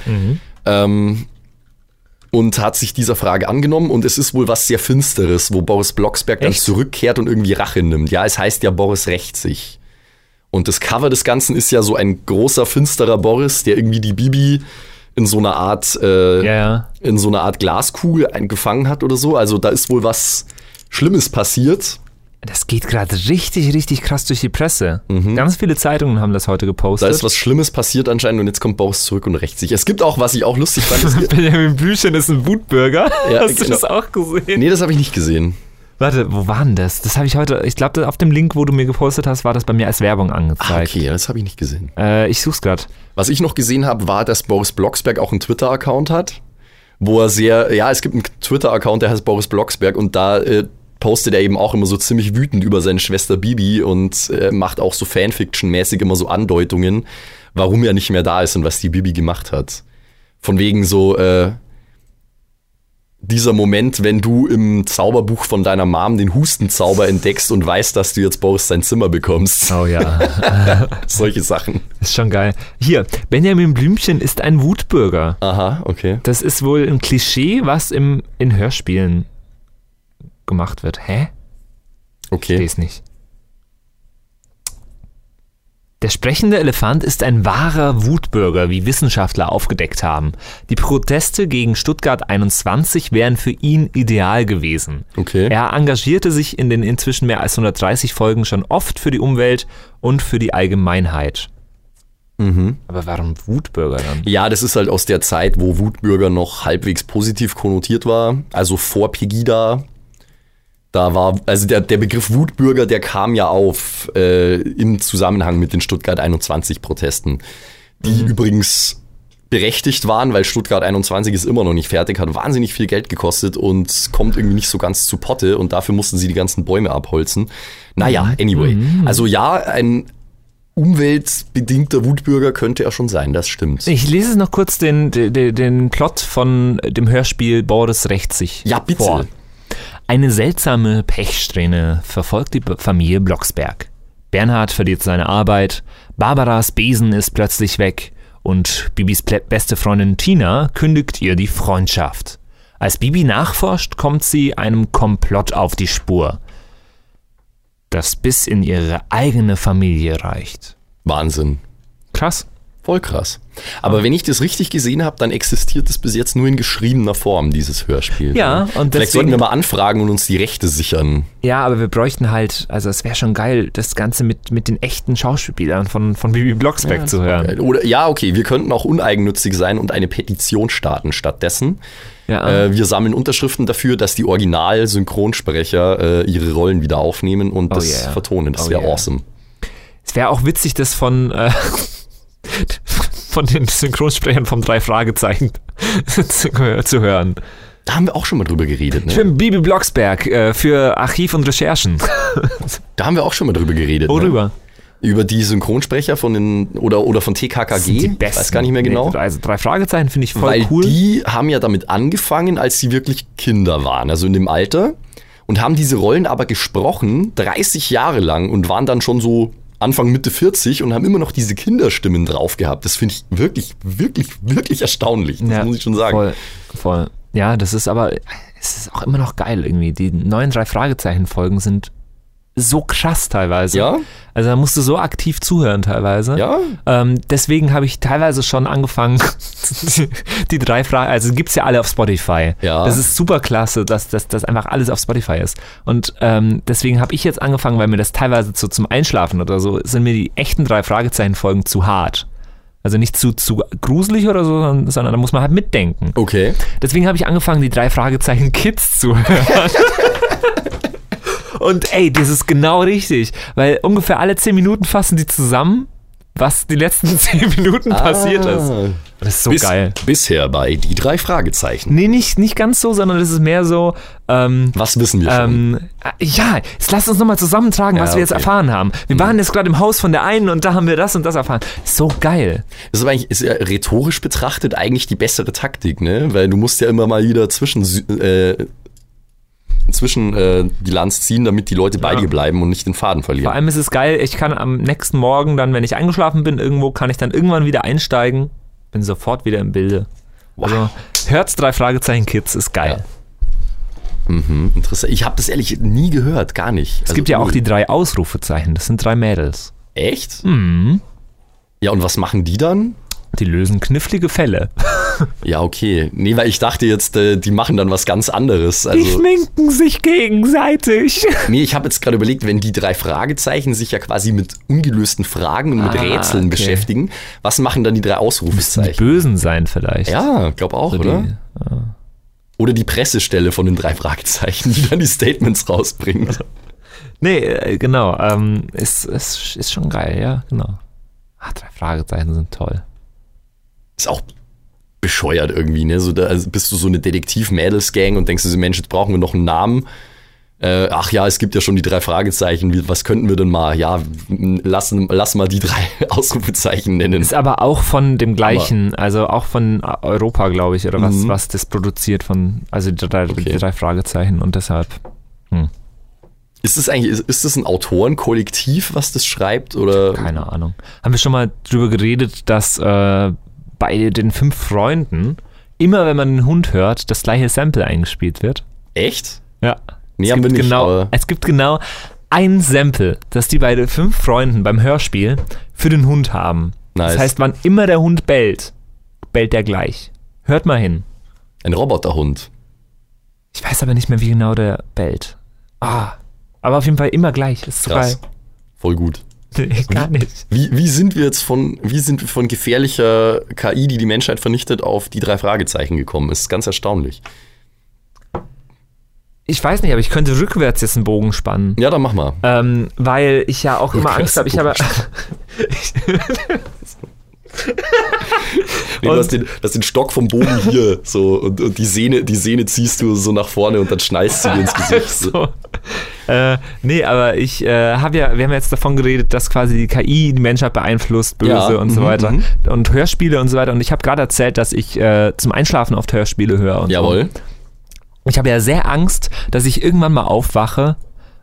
Und hat sich dieser Frage angenommen. Und es ist wohl was sehr Finsteres, wo Boris Blocksberg dann zurückkehrt und irgendwie Rache nimmt. Ja, es heißt ja, Boris rächt sich. Und das Cover des Ganzen ist ja so ein großer, finsterer Boris, der irgendwie die Bibi in so einer Art in so einer Art Glaskugel gefangen hat oder so. Also da ist wohl was Schlimmes passiert. Das geht gerade richtig, richtig krass durch die Presse. Ganz viele Zeitungen haben das heute gepostet. Da ist was Schlimmes passiert anscheinend und jetzt kommt Boris zurück und rächt sich. Es gibt auch, was ich auch lustig fand. Benjamin Blümchen ist ein Wutbürger. Ja, hast du das auch gesehen? Nee, das habe ich nicht gesehen. Warte, wo war denn das? Das habe ich heute, ich glaube, auf dem Link, wo du mir gepostet hast, war das bei mir als Werbung angezeigt. Okay, das habe ich nicht gesehen. Ich such's gerade. Was ich noch gesehen habe, war, dass Boris Blocksberg auch einen Twitter-Account hat, wo er es gibt einen Twitter-Account, der heißt Boris Blocksberg und da postet er eben auch immer so ziemlich wütend über seine Schwester Bibi und macht auch so Fanfiction-mäßig immer so Andeutungen, warum er nicht mehr da ist und was die Bibi gemacht hat. Von wegen so dieser Moment, wenn du im Zauberbuch von deiner Mom den Hustenzauber entdeckst und weißt, dass du jetzt Boris sein Zimmer bekommst. Oh ja. Solche Sachen. Ist schon geil. Hier, Benjamin Blümchen ist ein Wutbürger. Aha, okay. Das ist wohl ein Klischee, was in Hörspielen gemacht wird. Hä? Okay. Ich versteh's nicht. Der sprechende Elefant ist ein wahrer Wutbürger, wie Wissenschaftler aufgedeckt haben. Die Proteste gegen Stuttgart 21 wären für ihn ideal gewesen. Okay. Er engagierte sich in den inzwischen mehr als 130 Folgen schon oft für die Umwelt und für die Allgemeinheit. Aber warum Wutbürger dann? Ja, das ist halt aus der Zeit, wo Wutbürger noch halbwegs positiv konnotiert war. Also vor Pegida. Da war, also der Begriff Wutbürger, der kam ja auf im Zusammenhang mit den Stuttgart 21 Protesten, die übrigens berechtigt waren, weil Stuttgart 21 ist immer noch nicht fertig, hat wahnsinnig viel Geld gekostet und kommt irgendwie nicht so ganz zu Potte und dafür mussten sie die ganzen Bäume abholzen. Naja, anyway. Also ja, ein umweltbedingter Wutbürger könnte er schon sein, das stimmt. Ich lese noch kurz den Plot von dem Hörspiel Boris rächt sich vor. Eine seltsame Pechsträhne verfolgt die Familie Blocksberg. Bernhard verliert seine Arbeit, Barbaras Besen ist plötzlich weg und Bibis beste Freundin Tina kündigt ihr die Freundschaft. Als Bibi nachforscht, kommt sie einem Komplott auf die Spur, das bis in ihre eigene Familie reicht. Wahnsinn. Krass. Voll krass. Aber wenn ich das richtig gesehen habe, dann existiert es bis jetzt nur in geschriebener Form, dieses Hörspiel. Ja, und vielleicht sollten wir mal anfragen und uns die Rechte sichern. Ja, aber wir bräuchten halt, also es wäre schon geil, das Ganze mit den echten Schauspielern von Bibi Blocksberg zu hören. Geil. Oder ja, okay, wir könnten auch uneigennützig sein und eine Petition starten stattdessen. Ja. Wir sammeln Unterschriften dafür, dass die Original-Synchronsprecher ihre Rollen wieder aufnehmen und das vertonen. Das wäre awesome. Es wäre auch witzig, das von den Synchronsprechern vom 3 Fragezeichen zu hören. Da haben wir auch schon mal drüber geredet. Ne? Ich bin Bibi Blocksberg für Archiv und Recherchen. Da haben wir auch schon mal drüber geredet. Worüber? Ne? Über die Synchronsprecher von den oder von TKKG, Die besten. ich weiß gar nicht mehr genau. Nee, also 3 Fragezeichen finde ich voll Weil cool. die haben ja damit angefangen, als sie wirklich Kinder waren, also in dem Alter, und haben diese Rollen aber gesprochen 30 Jahre lang und waren dann schon so Anfang, Mitte 40 und haben immer noch diese Kinderstimmen drauf gehabt. Das finde ich wirklich, wirklich, wirklich erstaunlich, das muss ich schon sagen. Voll. Ja, das ist aber, es ist auch immer noch geil irgendwie. Die neuen 3 Fragezeichen-Folgen sind so krass teilweise. Ja? Also da musst du so aktiv zuhören teilweise. Ja? Deswegen habe ich teilweise schon angefangen, die 3 Fragen, also gibt's ja alle auf Spotify. Ja. Das ist super klasse, dass das einfach alles auf Spotify ist. Und deswegen habe ich jetzt angefangen, weil mir das teilweise zum Einschlafen oder so, sind mir die echten 3 Fragezeichen-Folgen zu hart. Also nicht zu gruselig oder so, sondern da muss man halt mitdenken. Okay. Deswegen habe ich angefangen, die 3 Fragezeichen Kids zu hören. Und ey, das ist genau richtig, weil ungefähr alle 10 Minuten fassen die zusammen, was die letzten 10 Minuten passiert ist. Das ist so geil. Bisher bei die 3 Fragezeichen. Nee, nicht ganz so, sondern es ist mehr so, Was wissen wir schon? ja, jetzt lass uns nochmal zusammentragen, was wir jetzt erfahren haben. Wir waren jetzt gerade im Haus von der einen und da haben wir das und das erfahren. So geil. Das ist aber eigentlich, ist ja rhetorisch betrachtet eigentlich die bessere Taktik, ne? Weil du musst ja immer mal wieder zwischen Bilanz ziehen, damit die Leute bei dir bleiben und nicht den Faden verlieren. Vor allem ist es geil, ich kann am nächsten Morgen dann, wenn ich eingeschlafen bin irgendwo, kann ich dann irgendwann wieder einsteigen, bin sofort wieder im Bilde. Wow. Also, hört's 3 Fragezeichen Kids, ist geil. Interessant. Ich habe das ehrlich nie gehört, gar nicht. Es gibt ja auch die 3 Ausrufezeichen, das sind 3 Mädels. Echt? Mhm. Ja, und was machen die dann? Die lösen knifflige Fälle. Ja, okay. Nee, weil ich dachte jetzt, die machen dann was ganz anderes. Also, Die schminken sich gegenseitig. nee, ich habe jetzt gerade überlegt, wenn die 3 Fragezeichen sich ja quasi mit ungelösten Fragen und mit Rätseln beschäftigen, was machen dann die 3 Die Ausrufezeichen? Bösen sein vielleicht. Ja, glaub auch, So oder? die- Oder die Pressestelle von den 3 Fragezeichen, die dann die Statements rausbringen. Nee, genau. Ist schon geil, ja, genau. 3 Fragezeichen sind toll. Ist auch bescheuert irgendwie, ne? So, da also bist du so eine Detektiv-Mädels-Gang und denkst du, Mensch, jetzt brauchen wir noch einen Namen. Ach ja, es gibt ja schon die 3 Fragezeichen. Was könnten wir denn mal? Ja, lass mal die 3 Ausrufezeichen nennen. Ist aber auch von dem gleichen, also auch von Europa, glaube ich, oder was das produziert also die 3 Fragezeichen und deshalb. Ist das ein Autorenkollektiv, was das schreibt? Oder? Keine Ahnung. Haben wir schon mal drüber geredet, dass bei den 5 Freunden immer, wenn man einen Hund hört, das gleiche Sample eingespielt wird? Echt? Ja. Nee, haben wir nicht, aber- Es gibt genau ein Sample, das die bei den 5 Freunden beim Hörspiel für den Hund haben. Nice. Das heißt, wann immer der Hund bellt, bellt der gleich. Hört mal hin. Ein Roboterhund. Ich weiß aber nicht mehr, wie genau der bellt. Aber auf jeden Fall immer gleich. Das ist so Krass. geil. Voll gut. Nee, gar nicht. Wie sind wir jetzt von gefährlicher KI, die Menschheit vernichtet, auf die 3 Fragezeichen gekommen? Das ist ganz erstaunlich. Ich weiß nicht, aber ich könnte rückwärts jetzt einen Bogen spannen. Ja, dann mach mal. Weil ich ja auch immer Angst habe. Ich habe. Nee, du hast den Stock vom Bogen hier so und die Sehne ziehst du so nach vorne und dann schnallst du dir ins Gesicht. So. Nee, aber wir haben ja jetzt davon geredet, dass quasi die KI die Menschheit beeinflusst, böse und so weiter. Und Hörspiele und so weiter. Und ich habe gerade erzählt, dass ich zum Einschlafen oft Hörspiele höre. Und Jawohl. So. Ich habe ja sehr Angst, dass ich irgendwann mal aufwache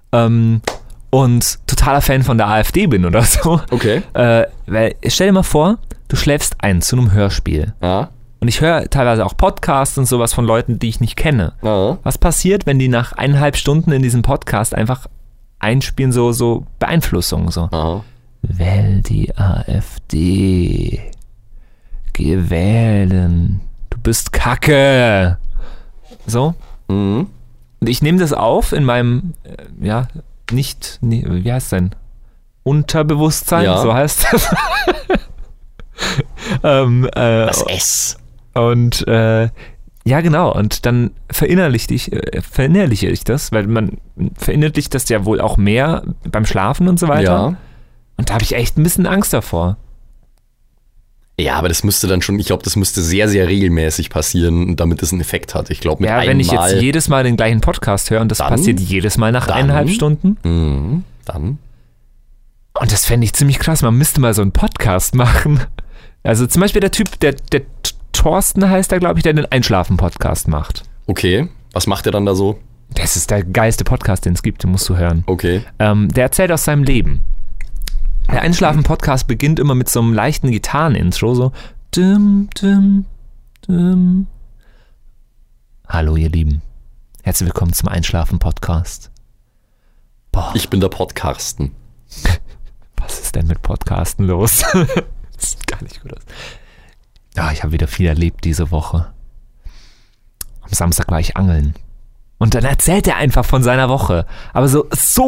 und totaler Fan von der AfD bin oder so. Okay. Weil stell dir mal vor, du schläfst ein zu einem Hörspiel. Ja. Und ich höre teilweise auch Podcasts und sowas von Leuten, die ich nicht kenne. Ja. Was passiert, wenn die nach 1,5 Stunden in diesem Podcast einfach einspielen, so Beeinflussung, so. Aha. Wähl die AfD. Geh wählen. Du bist Kacke. So. Mhm. Und ich nehme das auf in meinem, wie heißt es denn? Unterbewusstsein, Ja. so heißt das. Das S. Und ja, genau. Und dann verinnerliche ich das, weil man verinnerlicht das ja wohl auch mehr beim Schlafen und so weiter. Ja. Und da habe ich echt ein bisschen Angst davor. Ja, aber das müsste dann schon, ich glaube, das müsste sehr, sehr regelmäßig passieren, damit es einen Effekt hat. Ich glaube, mit Ja, einem wenn ich Mal, jetzt jedes Mal den gleichen Podcast höre und das Dann- passiert jedes Mal nach dann- 1,5 Stunden. Dann. Und das fände ich ziemlich krass. Man müsste mal so einen Podcast machen. Also zum Beispiel der Typ, der Thorsten heißt er, glaube ich, der den Einschlafen-Podcast macht. Okay, was macht er dann da so? Das ist der geilste Podcast, den es gibt, den musst du hören. Okay. Der erzählt aus seinem Leben. Der Einschlafen-Podcast beginnt immer mit so einem leichten Gitarren-Intro, so dim, dim, dim. Hallo ihr Lieben, herzlich willkommen zum Einschlafen-Podcast. Boah. Ich bin der Podcasten. Was ist denn mit Podcasten los? Das sieht gar nicht gut aus. Ja, ich habe wieder viel erlebt diese Woche. Am Samstag war ich angeln. Und dann erzählt er einfach von seiner Woche. Aber so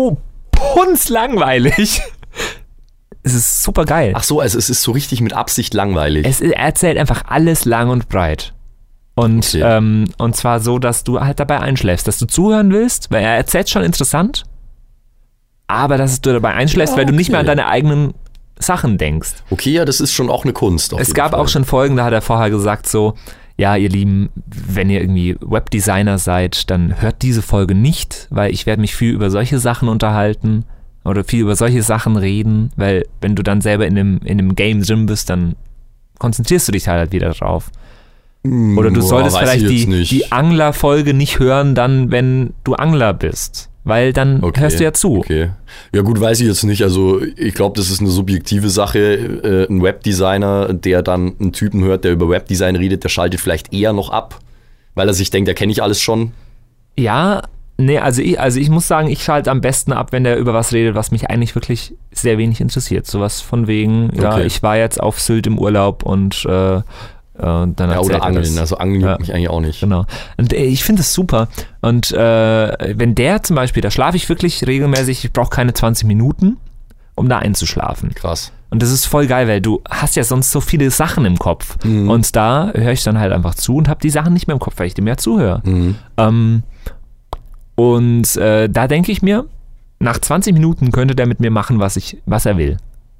punzlangweilig. Es ist super geil. Ach so, also es ist so richtig mit Absicht langweilig. Er erzählt einfach alles lang und breit. Und, Okay. Und zwar so, dass du halt dabei einschläfst, dass du zuhören willst, weil er erzählt schon interessant, aber dass du dabei einschläfst, Ja, weil du nicht okay. mehr an deine eigenen Sachen denkst. Okay, ja, das ist schon auch eine Kunst. Es gab auch schon Folgen, da hat er vorher gesagt so, ja, ihr Lieben, wenn ihr irgendwie Webdesigner seid, dann hört diese Folge nicht, weil ich werde mich viel über solche Sachen unterhalten oder viel über solche Sachen reden, weil wenn du dann selber in dem Game drin bist, dann konzentrierst du dich halt wieder drauf. Oder du solltest vielleicht die Angler-Folge nicht hören, dann, wenn du Angler bist. Weil dann hörst du ja zu. Okay. Ja gut, weiß ich jetzt nicht. Also ich glaube, das ist eine subjektive Sache. Ein Webdesigner, der dann einen Typen hört, der über Webdesign redet, der schaltet vielleicht eher noch ab, weil er sich denkt, da kenne ich alles schon. Ja, nee, also ich muss sagen, ich schalte am besten ab, wenn der über was redet, was mich eigentlich wirklich sehr wenig interessiert. Sowas von wegen, ja, Okay. ich war jetzt auf Sylt im Urlaub und dann Ja, erzählt oder er Angeln. das. Also Angeln juckt mich eigentlich auch nicht. Genau. Und ich finde es super. Und wenn der zum Beispiel, da schlafe ich wirklich regelmäßig, ich brauche keine 20 Minuten, um da einzuschlafen. Krass. Und das ist voll geil, weil du hast ja sonst so viele Sachen im Kopf. Und da höre ich dann halt einfach zu und habe die Sachen nicht mehr im Kopf, weil ich dem ja zuhöre. Da denke ich mir, nach 20 Minuten könnte der mit mir machen, was er will.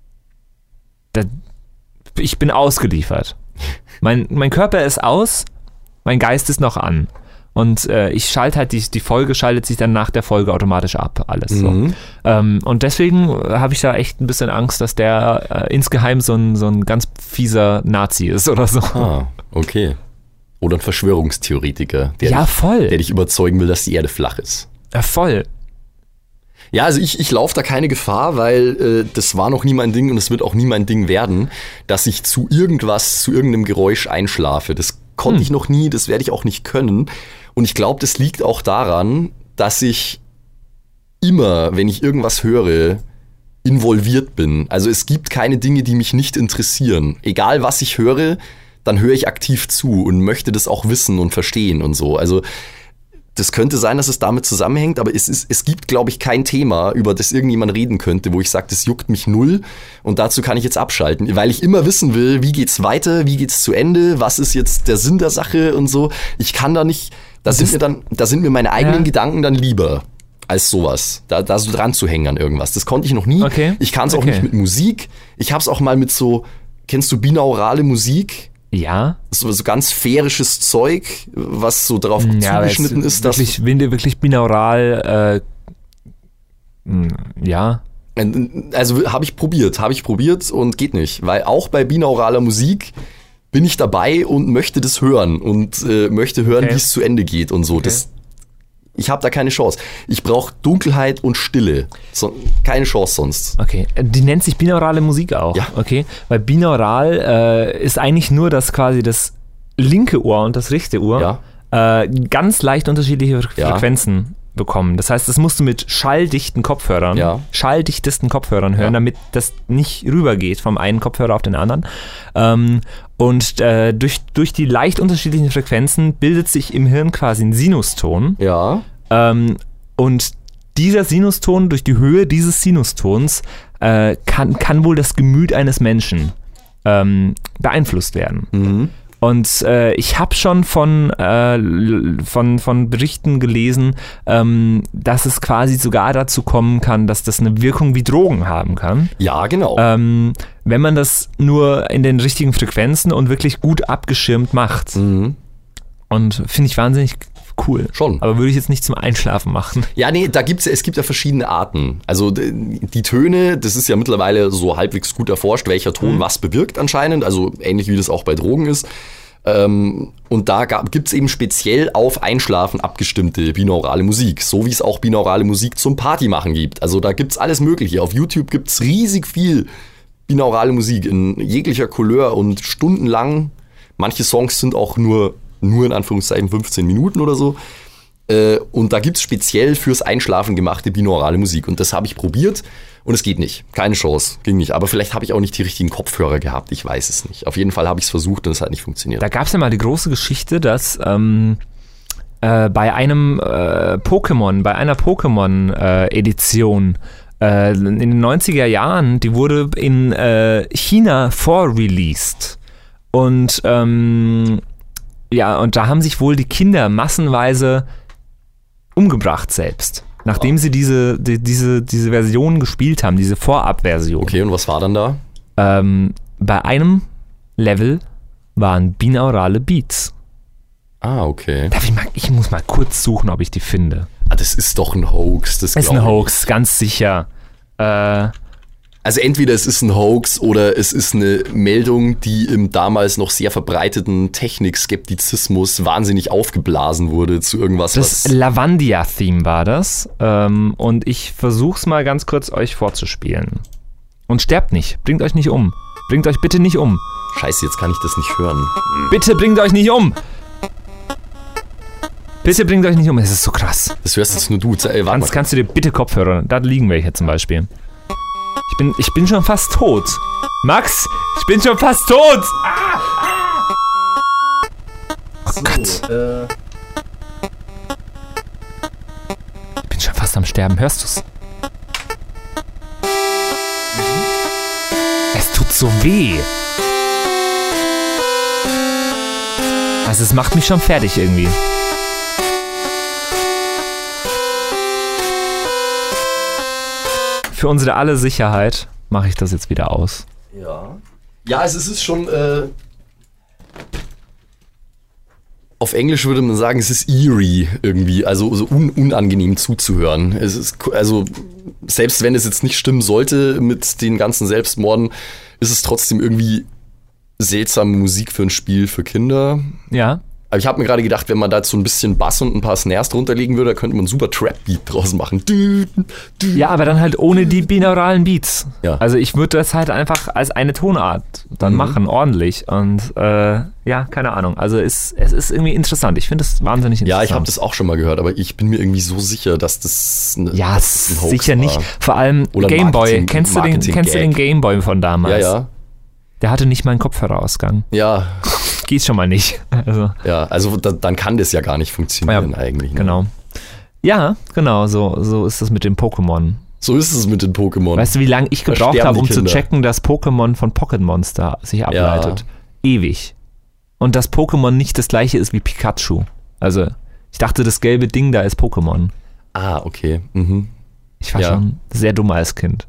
Ich bin ausgeliefert. Mein Körper ist aus, mein Geist ist noch an. Und ich schalte halt, die Folge schaltet sich dann nach der Folge automatisch ab, alles so. Und deswegen habe ich da echt ein bisschen Angst, dass der insgeheim so ein ganz fieser Nazi ist oder so. Ah, okay. Oder ein Verschwörungstheoretiker, Ja, voll. der dich überzeugen will, dass die Erde flach ist. Ja, voll. Ja, also ich laufe da keine Gefahr, weil das war noch nie mein Ding und es wird auch nie mein Ding werden, dass ich zu irgendeinem Geräusch einschlafe. Das konnte ich noch nie, das werde ich auch nicht können. Und ich glaube, das liegt auch daran, dass ich immer, wenn ich irgendwas höre, involviert bin. Also es gibt keine Dinge, die mich nicht interessieren. Egal was ich höre, dann höre ich aktiv zu und möchte das auch wissen und verstehen und so. Also das könnte sein, dass es damit zusammenhängt, aber es gibt, glaube ich, kein Thema, über das irgendjemand reden könnte, wo ich sage, das juckt mich null und dazu kann ich jetzt abschalten, weil ich immer wissen will, wie geht's weiter, wie geht's zu Ende, was ist jetzt der Sinn der Sache und so. Ich kann da nicht, da sind mir meine eigenen Gedanken dann lieber als sowas, da so dran zu hängen an irgendwas. Das konnte ich noch nie. Okay. Ich kann es auch nicht mit Musik. Ich habe es auch mal mit so, kennst du binaurale Musik? Ja. So ganz sphärisches Zeug, was so darauf zugeschnitten ist, dass wirklich binaural, ja. Also habe ich probiert und geht nicht, weil auch bei binauraler Musik bin ich dabei und möchte das hören und möchte hören, wie es zu Ende geht und so. Okay. Ich habe da keine Chance. Ich brauche Dunkelheit und Stille. Keine Chance sonst. Okay, die nennt sich binaurale Musik auch. Ja. Okay, weil binaural ist eigentlich nur, dass quasi das linke Ohr und das rechte Ohr ganz leicht unterschiedliche Frequenzen bekommen. Das heißt, das musst du mit schalldichtesten Kopfhörern hören, damit das nicht rübergeht vom einen Kopfhörer auf den anderen. Durch die leicht unterschiedlichen Frequenzen bildet sich im Hirn quasi ein Sinuston. Ja. Und dieser Sinuston, durch die Höhe dieses Sinustons, kann wohl das Gemüt eines Menschen beeinflusst werden. Mhm. Und ich habe schon von Berichten gelesen, dass es quasi sogar dazu kommen kann, dass das eine Wirkung wie Drogen haben kann. Ja, genau. Wenn man das nur in den richtigen Frequenzen und wirklich gut abgeschirmt macht. Mhm. Und finde ich wahnsinnig cool. Schon. Aber würde ich jetzt nicht zum Einschlafen machen. Ja, nee, es gibt ja verschiedene Arten. Also die Töne, das ist ja mittlerweile so halbwegs gut erforscht, welcher Ton was bewirkt anscheinend. Also ähnlich wie das auch bei Drogen ist. Und da gibt's eben speziell auf Einschlafen abgestimmte binaurale Musik. So wie es auch binaurale Musik zum Partymachen gibt. Also da gibt's alles Mögliche. Auf YouTube gibt's riesig viel binaurale Musik in jeglicher Couleur und stundenlang. Manche Songs sind auch nur in Anführungszeichen 15 Minuten oder so. Und da gibt's speziell fürs Einschlafen gemachte binaurale Musik. Und das habe ich probiert und es geht nicht. Keine Chance, ging nicht. Aber vielleicht habe ich auch nicht die richtigen Kopfhörer gehabt. Ich weiß es nicht. Auf jeden Fall habe ich es versucht und es hat nicht funktioniert. Da gab es ja mal die große Geschichte, dass bei einer Pokémon-Edition in den 90er Jahren, die wurde in China vorreleased. Und und da haben sich wohl die Kinder massenweise umgebracht selbst, nachdem sie diese Version gespielt haben, diese Vorabversion. Okay, und was war dann da? Bei einem Level waren binaurale Beats. Ah, okay. Ich muss mal kurz suchen, ob ich die finde. Das ist doch ein Hoax. Das ist ein Hoax, ganz sicher. Also entweder es ist ein Hoax oder es ist eine Meldung, die im damals noch sehr verbreiteten Technikskeptizismus wahnsinnig aufgeblasen wurde zu irgendwas. Das Lavandia-Theme war das. Und ich versuch's mal ganz kurz euch vorzuspielen. Und sterbt nicht, bringt euch nicht um. Bringt euch bitte nicht um. Scheiße, jetzt kann ich das nicht hören. Bitte bringt euch nicht um. Bitte bringt euch nicht um, es ist so krass. Das hörst jetzt nur du. Kannst du dir bitte Kopfhörer, da liegen welche zum Beispiel. Ich bin schon fast tot. Max, ich bin schon fast tot. Oh Gott. Ich bin schon fast am Sterben, hörst du's? Es tut so weh. Also es macht mich schon fertig irgendwie. Für unsere aller Sicherheit mache ich das jetzt wieder aus. Ja. Ja, also es ist schon, auf Englisch würde man sagen, es ist eerie irgendwie, also so unangenehm zuzuhören. Es ist, also selbst wenn es jetzt nicht stimmen sollte mit den ganzen Selbstmorden, ist es trotzdem irgendwie seltsame Musik für ein Spiel für Kinder. Ja. Aber ich habe mir gerade gedacht, wenn man da jetzt so ein bisschen Bass und ein paar Snares drunter legen würde, könnte man einen super Trap-Beat draus machen. Ja, aber dann halt ohne die binauralen Beats. Ja. Also ich würde das halt einfach als eine Tonart dann machen, ordentlich. Und ja, keine Ahnung. Also es ist irgendwie interessant. Ich finde es wahnsinnig interessant. Ja, ich habe das auch schon mal gehört, aber ich bin mir irgendwie so sicher, dass das ein Hoax sicher war. Nicht. Vor allem Gameboy. Kennst du den Gameboy von damals? Ja, ja. Der hatte nicht mal einen Kopfhörerausgang. Ja. Geht schon mal nicht. Also dann kann das ja gar nicht funktionieren eigentlich. Ne? Genau. Ja, genau, so ist es mit dem Pokémon. So ist es mit den Pokémon. Weißt du, wie lange ich gebraucht habe, um zu checken, dass Pokémon von Pocket Monster sich ableitet? Ja. Ewig. Und dass Pokémon nicht das gleiche ist wie Pikachu. Also, ich dachte, das gelbe Ding da ist Pokémon. Ah, okay. Mhm. Ich war schon sehr dumm als Kind.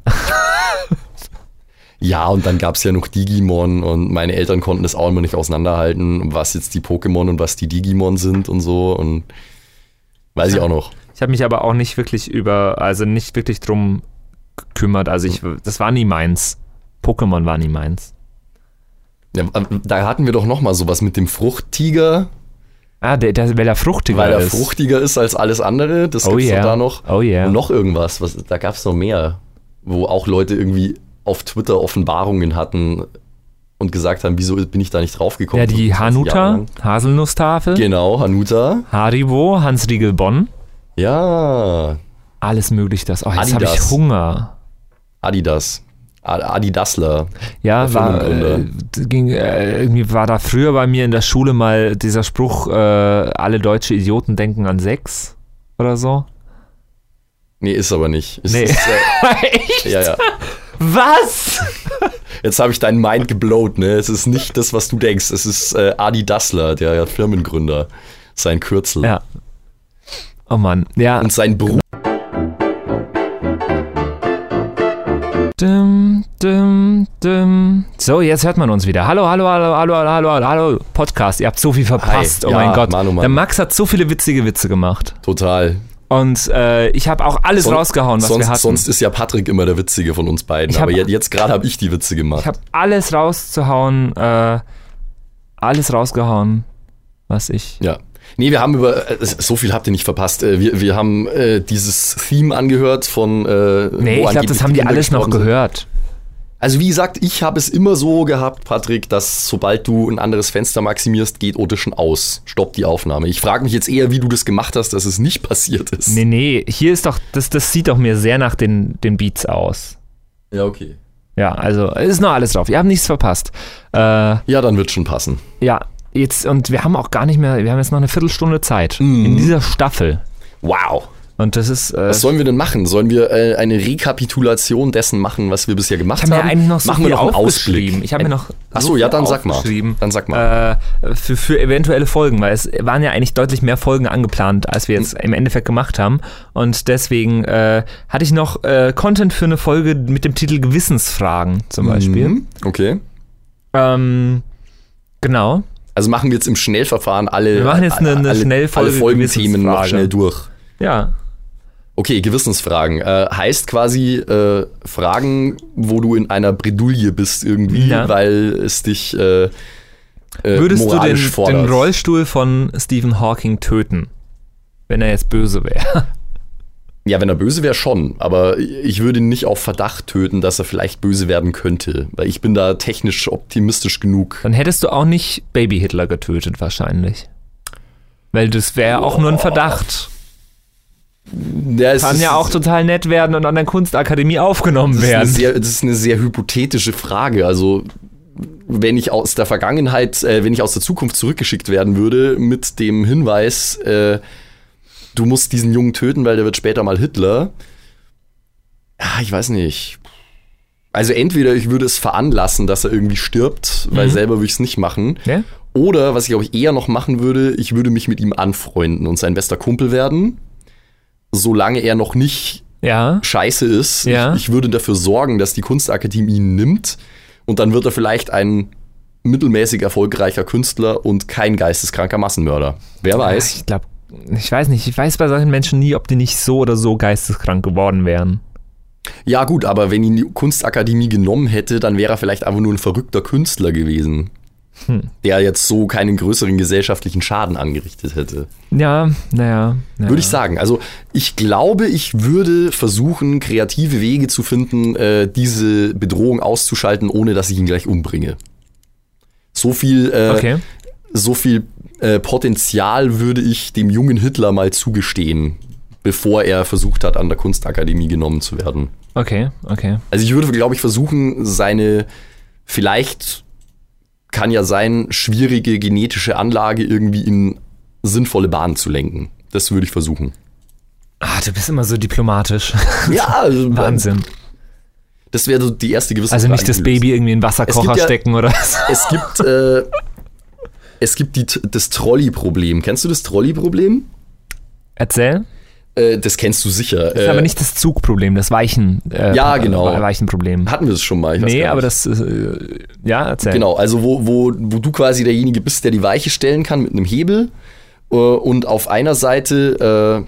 Ja, und dann gab es ja noch Digimon und meine Eltern konnten das auch immer nicht auseinanderhalten, was jetzt die Pokémon und was die Digimon sind und so und weiß ich auch noch. Ich habe mich aber auch nicht wirklich nicht wirklich drum gekümmert, also das war nie meins. Pokémon war nie meins. Ja, da hatten wir doch nochmal sowas mit dem Fruchttiger. Ah, weil er fruchtiger ist. Weil er fruchtiger ist als alles andere, das gibt's doch da noch. Oh yeah. Und noch irgendwas, da gab's noch mehr, wo auch Leute irgendwie auf Twitter Offenbarungen hatten und gesagt haben, wieso bin ich da nicht draufgekommen? Ja, die Hanuta, Haselnusstafel. Genau, Hanuta. Haribo, Hans Riegel Bonn. Ja. Alles möglich das. Oh, jetzt habe ich Hunger. Adidasler. Ja, irgendwie war da früher bei mir in der Schule mal dieser Spruch, alle deutsche Idioten denken an Sex oder so. Nee, ist aber nicht. Echt? Ja. Was? Jetzt habe ich deinen Mind geblowt, ne? Es ist nicht das, was du denkst. Es ist Adi Dassler, der Firmengründer. Sein Kürzel. Ja. Oh Mann, ja. Und sein Bruder. So, jetzt hört man uns wieder. Hallo, Podcast. Ihr habt so viel verpasst. Hi. Oh Ja, mein Gott. Mann. Der Max hat so viele witzige Witze gemacht. Total. Und ich habe auch alles rausgehauen, was wir hatten. Sonst ist ja Patrick immer der Witzige von uns beiden. Aber jetzt gerade habe ich die Witze gemacht. Ich habe alles rausgehauen, was ich... Ja. Nee, wir haben so viel habt ihr nicht verpasst. Wir haben dieses Theme angehört von... ich glaube, das haben die alles noch gehört. Also wie gesagt, ich habe es immer so gehabt, Patrick, dass sobald du ein anderes Fenster maximierst, geht Audition aus. Stoppt die Aufnahme. Ich frage mich jetzt eher, wie du das gemacht hast, dass es nicht passiert ist. Nee, hier ist doch, das sieht doch mir sehr nach den Beats aus. Ja, okay. Ja, also ist noch alles drauf. Ihr habt nichts verpasst. Ja, dann wird schon passen. Ja, jetzt, und wir haben auch gar nicht mehr, wir haben jetzt noch eine Viertelstunde Zeit in dieser Staffel. Wow. Und das ist... was sollen wir denn machen? Sollen wir eine Rekapitulation dessen machen, was wir bisher gemacht haben? Ich habe mir eigentlich noch so machen viel wir noch einen aufgeschrieben. Ausblick. Ich habe mir noch Achso, ja, dann sag mal. Für eventuelle Folgen, weil es waren ja eigentlich deutlich mehr Folgen angeplant, als wir jetzt im Endeffekt gemacht haben. Und deswegen hatte ich noch Content für eine Folge mit dem Titel Gewissensfragen zum Beispiel. Okay. Genau. Also machen wir jetzt im Schnellverfahren wir machen jetzt eine Schnellfolge alle Folgenthemen noch schnell durch. Ja. Okay, Gewissensfragen. Heißt quasi Fragen, wo du in einer Bredouille bist irgendwie, weil es dich würdest moralisch du den Rollstuhl von Stephen Hawking töten, wenn er jetzt böse wäre? Ja, wenn er böse wäre, schon. Aber ich würde ihn nicht auf Verdacht töten, dass er vielleicht böse werden könnte. Weil ich bin da technisch optimistisch genug. Dann hättest du auch nicht Baby Hitler getötet wahrscheinlich. Weil das wäre auch nur ein Verdacht. Ja, kann ja auch total nett werden und an der Kunstakademie aufgenommen werden. Das ist eine sehr hypothetische Frage. Also, wenn ich aus der Vergangenheit, wenn ich aus der Zukunft zurückgeschickt werden würde mit dem Hinweis, du musst diesen Jungen töten, weil der wird später mal Hitler. Ja, ich weiß nicht. Also entweder ich würde es veranlassen, dass er irgendwie stirbt, weil selber würde ich es nicht machen. Ja? Oder, was ich glaube ich eher noch machen würde, ich würde mich mit ihm anfreunden und sein bester Kumpel werden. Solange er noch nicht scheiße ist. Ja. Ich würde dafür sorgen, dass die Kunstakademie ihn nimmt und dann wird er vielleicht ein mittelmäßig erfolgreicher Künstler und kein geisteskranker Massenmörder. Wer weiß. Ich weiß nicht. Ich weiß bei solchen Menschen nie, ob die nicht so oder so geisteskrank geworden wären. Ja gut, aber wenn ihn die Kunstakademie genommen hätte, dann wäre er vielleicht einfach nur ein verrückter Künstler gewesen. Der jetzt so keinen größeren gesellschaftlichen Schaden angerichtet hätte. Ja, naja. Würde ich sagen. Also ich glaube, ich würde versuchen, kreative Wege zu finden, diese Bedrohung auszuschalten, ohne dass ich ihn gleich umbringe. So viel Potenzial würde ich dem jungen Hitler mal zugestehen, bevor er versucht hat, an der Kunstakademie genommen zu werden. Okay. Also ich würde, glaube ich, versuchen, seine vielleicht... kann ja sein, schwierige genetische Anlage irgendwie in sinnvolle Bahnen zu lenken. Das würde ich versuchen. Du bist immer so diplomatisch. Ja, also Wahnsinn. Das wäre so die erste Gewissensfrage. Also nicht das Baby irgendwie in den Wasserkocher stecken oder so. Es gibt das Trolley-Problem. Kennst du das Trolley-Problem? Erzähl. Das kennst du sicher. Das ist aber nicht das Zugproblem, das Weichenproblem. Hatten wir es schon mal? Aber das, erzähl. Genau, also wo du quasi derjenige bist, der die Weiche stellen kann mit einem Hebel und auf einer Seite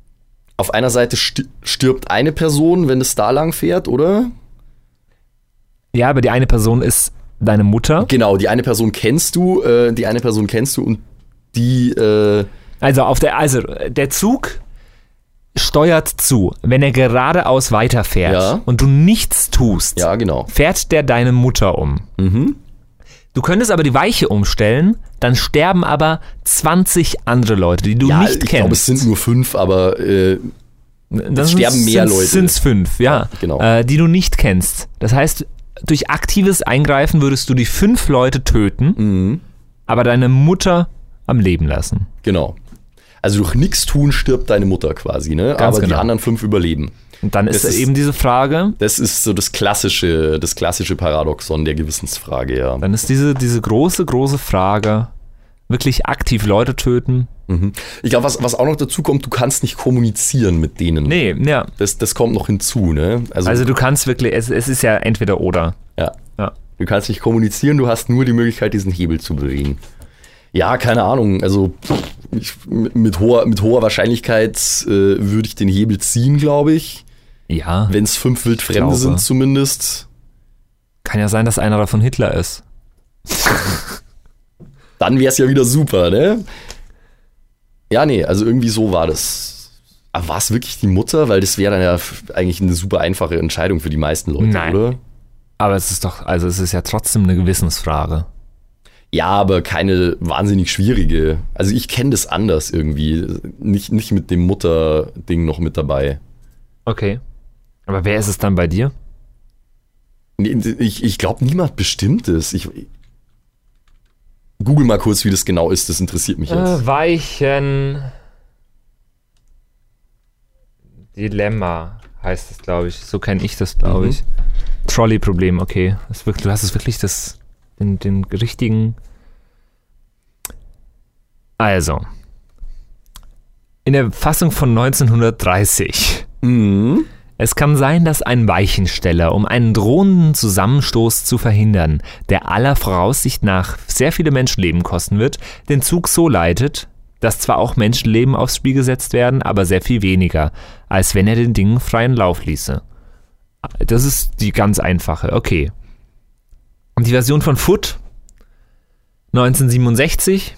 stirbt eine Person, wenn es da lang fährt, oder? Ja, aber die eine Person ist deine Mutter. Genau, die eine Person kennst du und die... Also der Zug steuert zu, wenn er geradeaus weiterfährt und du nichts tust, fährt der deine Mutter um. Du könntest aber die Weiche umstellen, dann sterben aber 20 andere Leute, die du nicht kennst. Ich glaube, es sind nur 5, aber es sterben mehr Leute. Sind es 5, genau. Die du nicht kennst. Das heißt, durch aktives Eingreifen würdest du die 5 Leute töten, aber deine Mutter am Leben lassen. Genau. Also durch nichts tun stirbt deine Mutter quasi, ne? Ganz aber genau. Die anderen 5 überleben. Und dann ist eben diese Frage. Das ist so das klassische Paradoxon der Gewissensfrage, ja. Dann ist diese große Frage, wirklich aktiv Leute töten Ich glaube, was auch noch dazu kommt, du kannst nicht kommunizieren mit denen. Nee, ja. Das kommt noch hinzu, ne? Also du kannst wirklich, es ist ja entweder oder. Ja. Du kannst nicht kommunizieren, du hast nur die Möglichkeit, diesen Hebel zu bewegen. Ja, keine Ahnung. Also mit hoher Wahrscheinlichkeit würde ich den Hebel ziehen, glaube ich. Ja. Wenn es 5 Wildfremde sind zumindest. Kann ja sein, dass einer davon Hitler ist. Dann wäre es ja wieder super, ne? Ja, nee, also irgendwie so war das. Aber war es wirklich die Mutter? Weil das wäre dann ja eigentlich eine super einfache Entscheidung für die meisten Leute, Nein. oder? Aber es ist ja trotzdem eine Gewissensfrage. Ja, aber keine wahnsinnig schwierige. Also ich kenne das anders irgendwie. Nicht mit dem Mutter-Ding noch mit dabei. Okay. Aber wer ist es dann bei dir? Nee, ich glaube, niemand Bestimmtes. Google mal kurz, wie das genau ist. Das interessiert mich jetzt. Weichen Dilemma heißt es, glaube ich. So kenne ich das, glaube ich. Trolley-Problem, okay. Du hast es wirklich den richtigen. Also. In der Fassung von 1930. Es kann sein, dass ein Weichensteller, um einen drohenden Zusammenstoß zu verhindern, der aller Voraussicht nach sehr viele Menschenleben kosten wird, den Zug so leitet, dass zwar auch Menschenleben aufs Spiel gesetzt werden, aber sehr viel weniger, als wenn er den Dingen freien Lauf ließe. Das ist die ganz einfache, okay. Und die Version von Foot, 1967.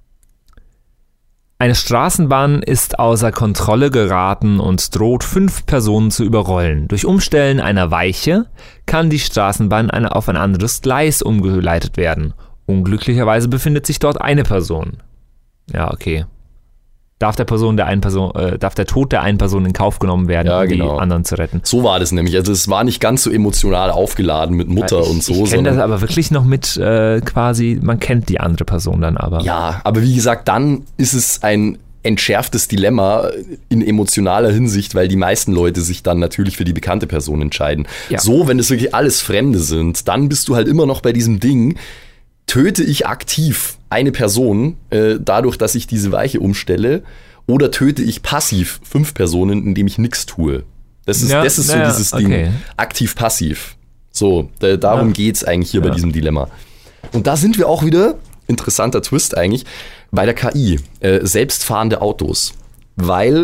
Eine Straßenbahn ist außer Kontrolle geraten und droht 5 Personen zu überrollen. Durch Umstellen einer Weiche kann die Straßenbahn auf ein anderes Gleis umgeleitet werden. Unglücklicherweise befindet sich dort eine Person. Ja, okay. Darf der Tod der einen Person in Kauf genommen werden, um die anderen zu retten? So war das nämlich. Also es war nicht ganz so emotional aufgeladen mit Mutter und so. Ich kenne das aber wirklich noch mit quasi, man kennt die andere Person dann aber. Ja, aber wie gesagt, dann ist es ein entschärftes Dilemma in emotionaler Hinsicht, weil die meisten Leute sich dann natürlich für die bekannte Person entscheiden. Ja. So, wenn es wirklich alles Fremde sind, dann bist du halt immer noch bei diesem Ding, töte ich aktiv eine Person dadurch, dass ich diese Weiche umstelle, oder töte ich passiv 5 Personen, indem ich nichts tue? Das ist so dieses Ding. Aktiv-passiv. So, darum geht's eigentlich hier bei diesem Dilemma. Und da sind wir auch wieder, interessanter Twist eigentlich, bei der KI. Selbstfahrende Autos. Weil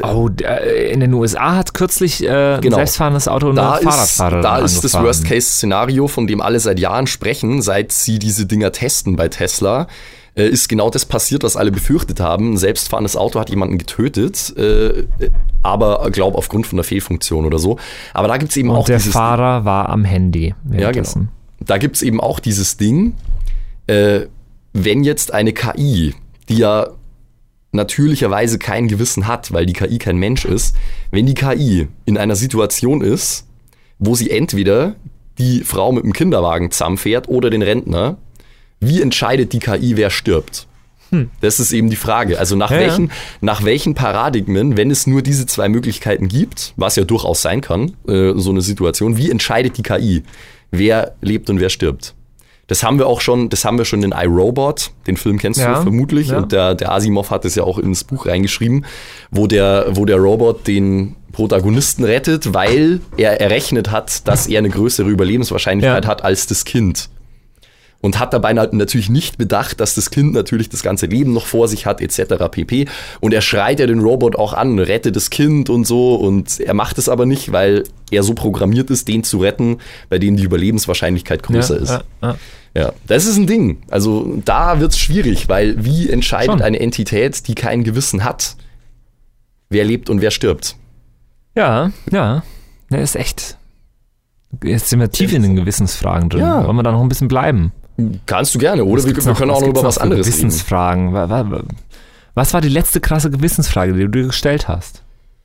in den USA hat kürzlich ein selbstfahrendes Auto eine Fahrradfahrerin Da ist das Worst-Case-Szenario, von dem alle seit Jahren sprechen, seit sie diese Dinger testen bei Tesla, ist genau das passiert, was alle befürchtet haben. Ein selbstfahrendes Auto hat jemanden getötet, aber glaube aufgrund von einer Fehlfunktion oder so. Aber da gibt es eben auch der Fahrer war am Handy. Ja, genau. Da gibt es eben auch dieses Ding, wenn jetzt eine KI, die ja natürlicherweise kein Gewissen hat, weil die KI kein Mensch ist, wenn die KI in einer Situation ist, wo sie entweder die Frau mit dem Kinderwagen zusammenfährt oder den Rentner, wie entscheidet die KI, wer stirbt? Das ist eben die Frage. Also nach welchen Paradigmen, wenn es nur diese 2 Möglichkeiten gibt, was ja durchaus sein kann, so eine Situation, wie entscheidet die KI, wer lebt und wer stirbt? Das haben wir schon in iRobot, den Film kennst du vermutlich, ja. Und der Asimov hat es ja auch ins Buch reingeschrieben, wo der Robot den Protagonisten rettet, weil er errechnet hat, dass er eine größere Überlebenswahrscheinlichkeit hat als das Kind. Und hat dabei natürlich nicht bedacht, dass das Kind natürlich das ganze Leben noch vor sich hat, etc. pp. Und er schreit ja den Robot auch an, rette das Kind und so. Und er macht es aber nicht, weil er so programmiert ist, den zu retten, bei dem die Überlebenswahrscheinlichkeit größer ist. Ja, das ist ein Ding. Also da wird's schwierig, weil wie entscheidet eine Entität, die kein Gewissen hat, wer lebt und wer stirbt? Ja, ist echt. Jetzt sind wir tief in den Gewissensfragen drin. Wollen wir da noch ein bisschen bleiben? Kannst du gerne, oder? Wir können auch noch über was anderes reden. Gewissensfragen. Was war die letzte krasse Gewissensfrage, die du dir gestellt hast?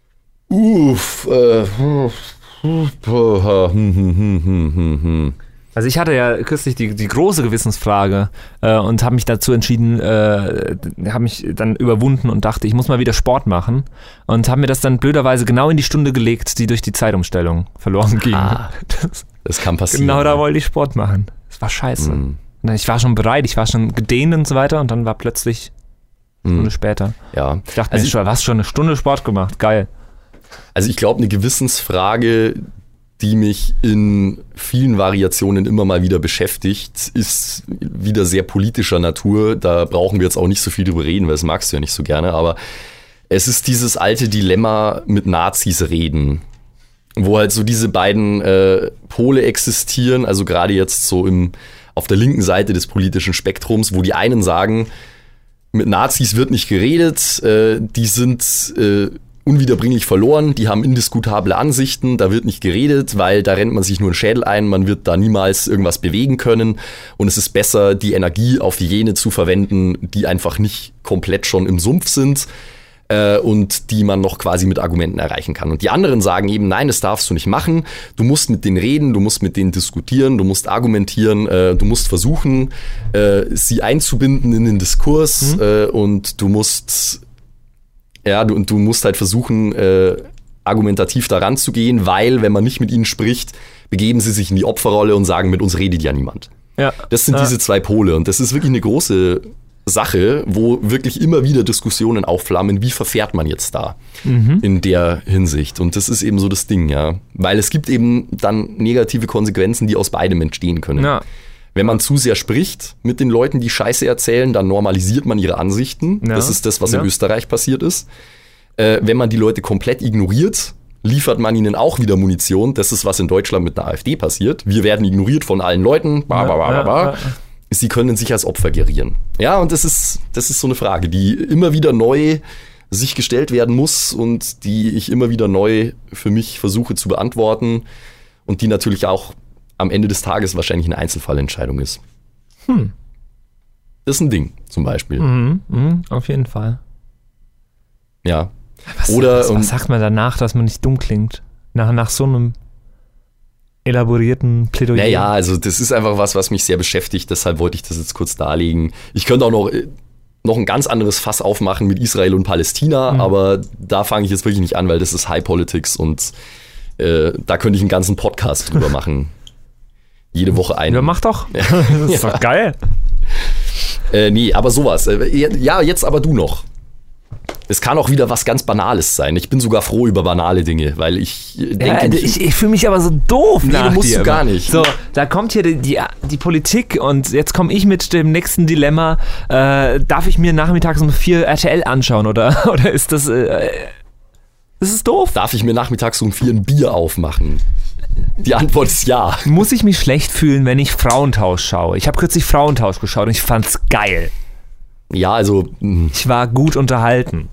Also ich hatte ja kürzlich die große Gewissensfrage und habe mich dazu entschieden, habe mich dann überwunden und dachte, ich muss mal wieder Sport machen und habe mir das dann blöderweise genau in die Stunde gelegt, die durch die Zeitumstellung verloren ging. Das kann passieren. Genau da wollte ich Sport machen. Das war scheiße. Ich war schon bereit, ich war schon gedehnt und so weiter und dann war plötzlich Stunde später. Ja. Ich dachte mir schon, hast schon eine Stunde Sport gemacht, geil. Also ich glaube, eine Gewissensfrage, die mich in vielen Variationen immer mal wieder beschäftigt, ist wieder sehr politischer Natur. Da brauchen wir jetzt auch nicht so viel drüber reden, weil das magst du ja nicht so gerne. Aber es ist dieses alte Dilemma mit Nazis reden, wo halt so diese beiden Pole existieren. Also gerade jetzt so auf der linken Seite des politischen Spektrums, wo die einen sagen, mit Nazis wird nicht geredet, die sind unwiederbringlich verloren, die haben indiskutable Ansichten, da wird nicht geredet, weil da rennt man sich nur einen Schädel ein, man wird da niemals irgendwas bewegen können und es ist besser, die Energie auf jene zu verwenden, die einfach nicht komplett schon im Sumpf sind und die man noch quasi mit Argumenten erreichen kann. Und die anderen sagen eben, nein, das darfst du nicht machen, du musst mit denen reden, du musst mit denen diskutieren, du musst argumentieren, du musst versuchen, sie einzubinden in den Diskurs und du musst du musst halt versuchen, argumentativ daran zu gehen, weil, wenn man nicht mit ihnen spricht, begeben sie sich in die Opferrolle und sagen, mit uns redet ja niemand. Ja. Das sind diese zwei Pole und das ist wirklich eine große Sache, wo wirklich immer wieder Diskussionen aufflammen, wie verfährt man jetzt da in der Hinsicht. Und das ist eben so das Ding, ja. Weil es gibt eben dann negative Konsequenzen, die aus beidem entstehen können. Ja. Wenn man zu sehr spricht mit den Leuten, die Scheiße erzählen, dann normalisiert man ihre Ansichten. Ja. Das ist das, was in Österreich passiert ist. Wenn man die Leute komplett ignoriert, liefert man ihnen auch wieder Munition. Das ist, was in Deutschland mit der AfD passiert. Wir werden ignoriert von allen Leuten. Sie können sich als Opfer gerieren. Ja, und das ist so eine Frage, die immer wieder neu sich gestellt werden muss und die ich immer wieder neu für mich versuche zu beantworten und die natürlich auch am Ende des Tages wahrscheinlich eine Einzelfallentscheidung ist. Das ist ein Ding, zum Beispiel. Auf jeden Fall. Ja. Was sagt man danach, dass man nicht dumm klingt? Nach so einem elaborierten Plädoyer? Naja, also das ist einfach was mich sehr beschäftigt, deshalb wollte ich das jetzt kurz darlegen. Ich könnte auch noch ein ganz anderes Fass aufmachen mit Israel und Palästina, aber da fange ich jetzt wirklich nicht an, weil das ist High Politics und da könnte ich einen ganzen Podcast drüber machen. Jede Woche einen. Ja, mach doch. Das ist doch geil. Nee, aber sowas. Ja, jetzt aber du noch. Es kann auch wieder was ganz Banales sein. Ich bin sogar froh über banale Dinge, weil ich denke... Ich fühle mich aber so doof nach musst dir. Du gar nicht. So, da kommt hier die Politik und jetzt komme ich mit dem nächsten Dilemma. Darf ich mir nachmittags um 4 RTL anschauen oder ist das... Das ist doof. Darf ich mir nachmittags um 4 ein Bier aufmachen? Die Antwort ist ja. Muss ich mich schlecht fühlen, wenn ich Frauentausch schaue? Ich habe kürzlich Frauentausch geschaut und ich fand's geil. Ja, also... Ich war gut unterhalten.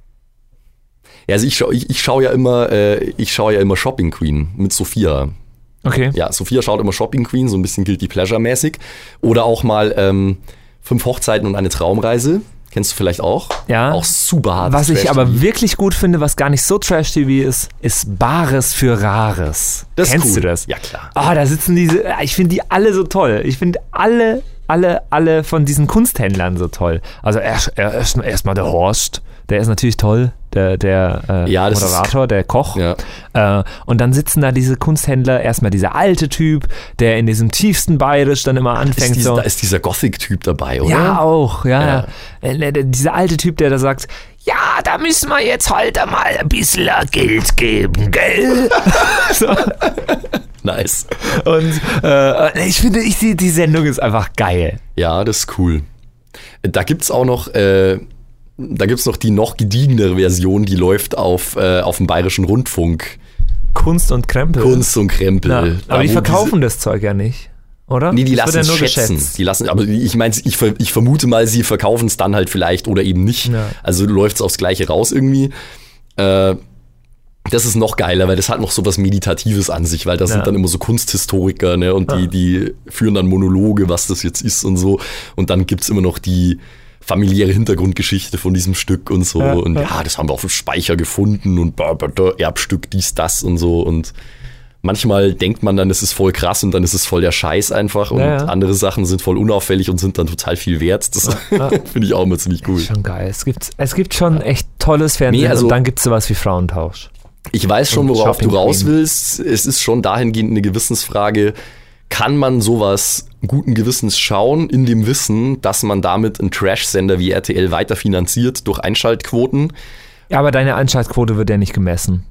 Ja, also ich schaue ja immer Shopping Queen mit Sophia. Okay. Ja, Sophia schaut immer Shopping Queen, so ein bisschen Guilty Pleasure-mäßig. Oder auch mal 5 Hochzeiten und eine Traumreise. Kennst du vielleicht auch? Ja. Auch super hart. Was ich aber wirklich gut finde, was gar nicht so Trash-TV ist Bares für Rares. Kennst du das? Ja, klar. Da sitzen ich finde die alle so toll. Ich finde alle von diesen Kunsthändlern so toll. Also erst mal der Horst, der ist natürlich toll, der Moderator, der Koch. Ja. Und dann sitzen da diese Kunsthändler, erstmal dieser alte Typ, der in diesem tiefsten Bayerisch dann immer anfängt. Da ist dieser Gothic-Typ dabei, oder? Ja, auch, ja. Dieser alte Typ, der da sagt, ja, da müssen wir jetzt halt mal ein bisschen Geld geben, gell? So. Nice. Und ich finde, die Sendung ist einfach geil. Ja, das ist cool. Da gibt's auch noch... Da gibt es noch die noch gediegenere Version, die läuft auf dem Bayerischen Rundfunk. Kunst und Krempel. Ja, aber die verkaufen das Zeug ja nicht, oder? Nee, die lassen es schätzen. Aber ich meine, ich vermute mal, sie verkaufen es dann halt vielleicht oder eben nicht. Ja. Also läuft es aufs Gleiche raus irgendwie. Das ist noch geiler, weil das hat noch so was Meditatives an sich, weil da sind dann immer so Kunsthistoriker, ne, und die führen dann Monologe, was das jetzt ist und so. Und dann gibt's immer noch die familiäre Hintergrundgeschichte von diesem Stück und so. Und das haben wir auf dem Speicher gefunden und Erbstück, dies, das und so. Und manchmal denkt man dann, es ist voll krass und dann ist es voll der Scheiß einfach. Und andere Sachen sind voll unauffällig und sind dann total viel wert. Das finde ich auch immer ziemlich cool. Das ist schon geil. Es gibt schon echt tolles Fernsehen und dann gibt es sowas wie Frauentausch. Ich weiß schon, worauf du raus willst. Es ist schon dahingehend eine Gewissensfrage. kann man sowas guten Gewissens schauen, in dem Wissen, dass man damit einen Trash-Sender wie RTL weiter finanziert durch Einschaltquoten. Ja, aber deine Einschaltquote wird ja nicht gemessen.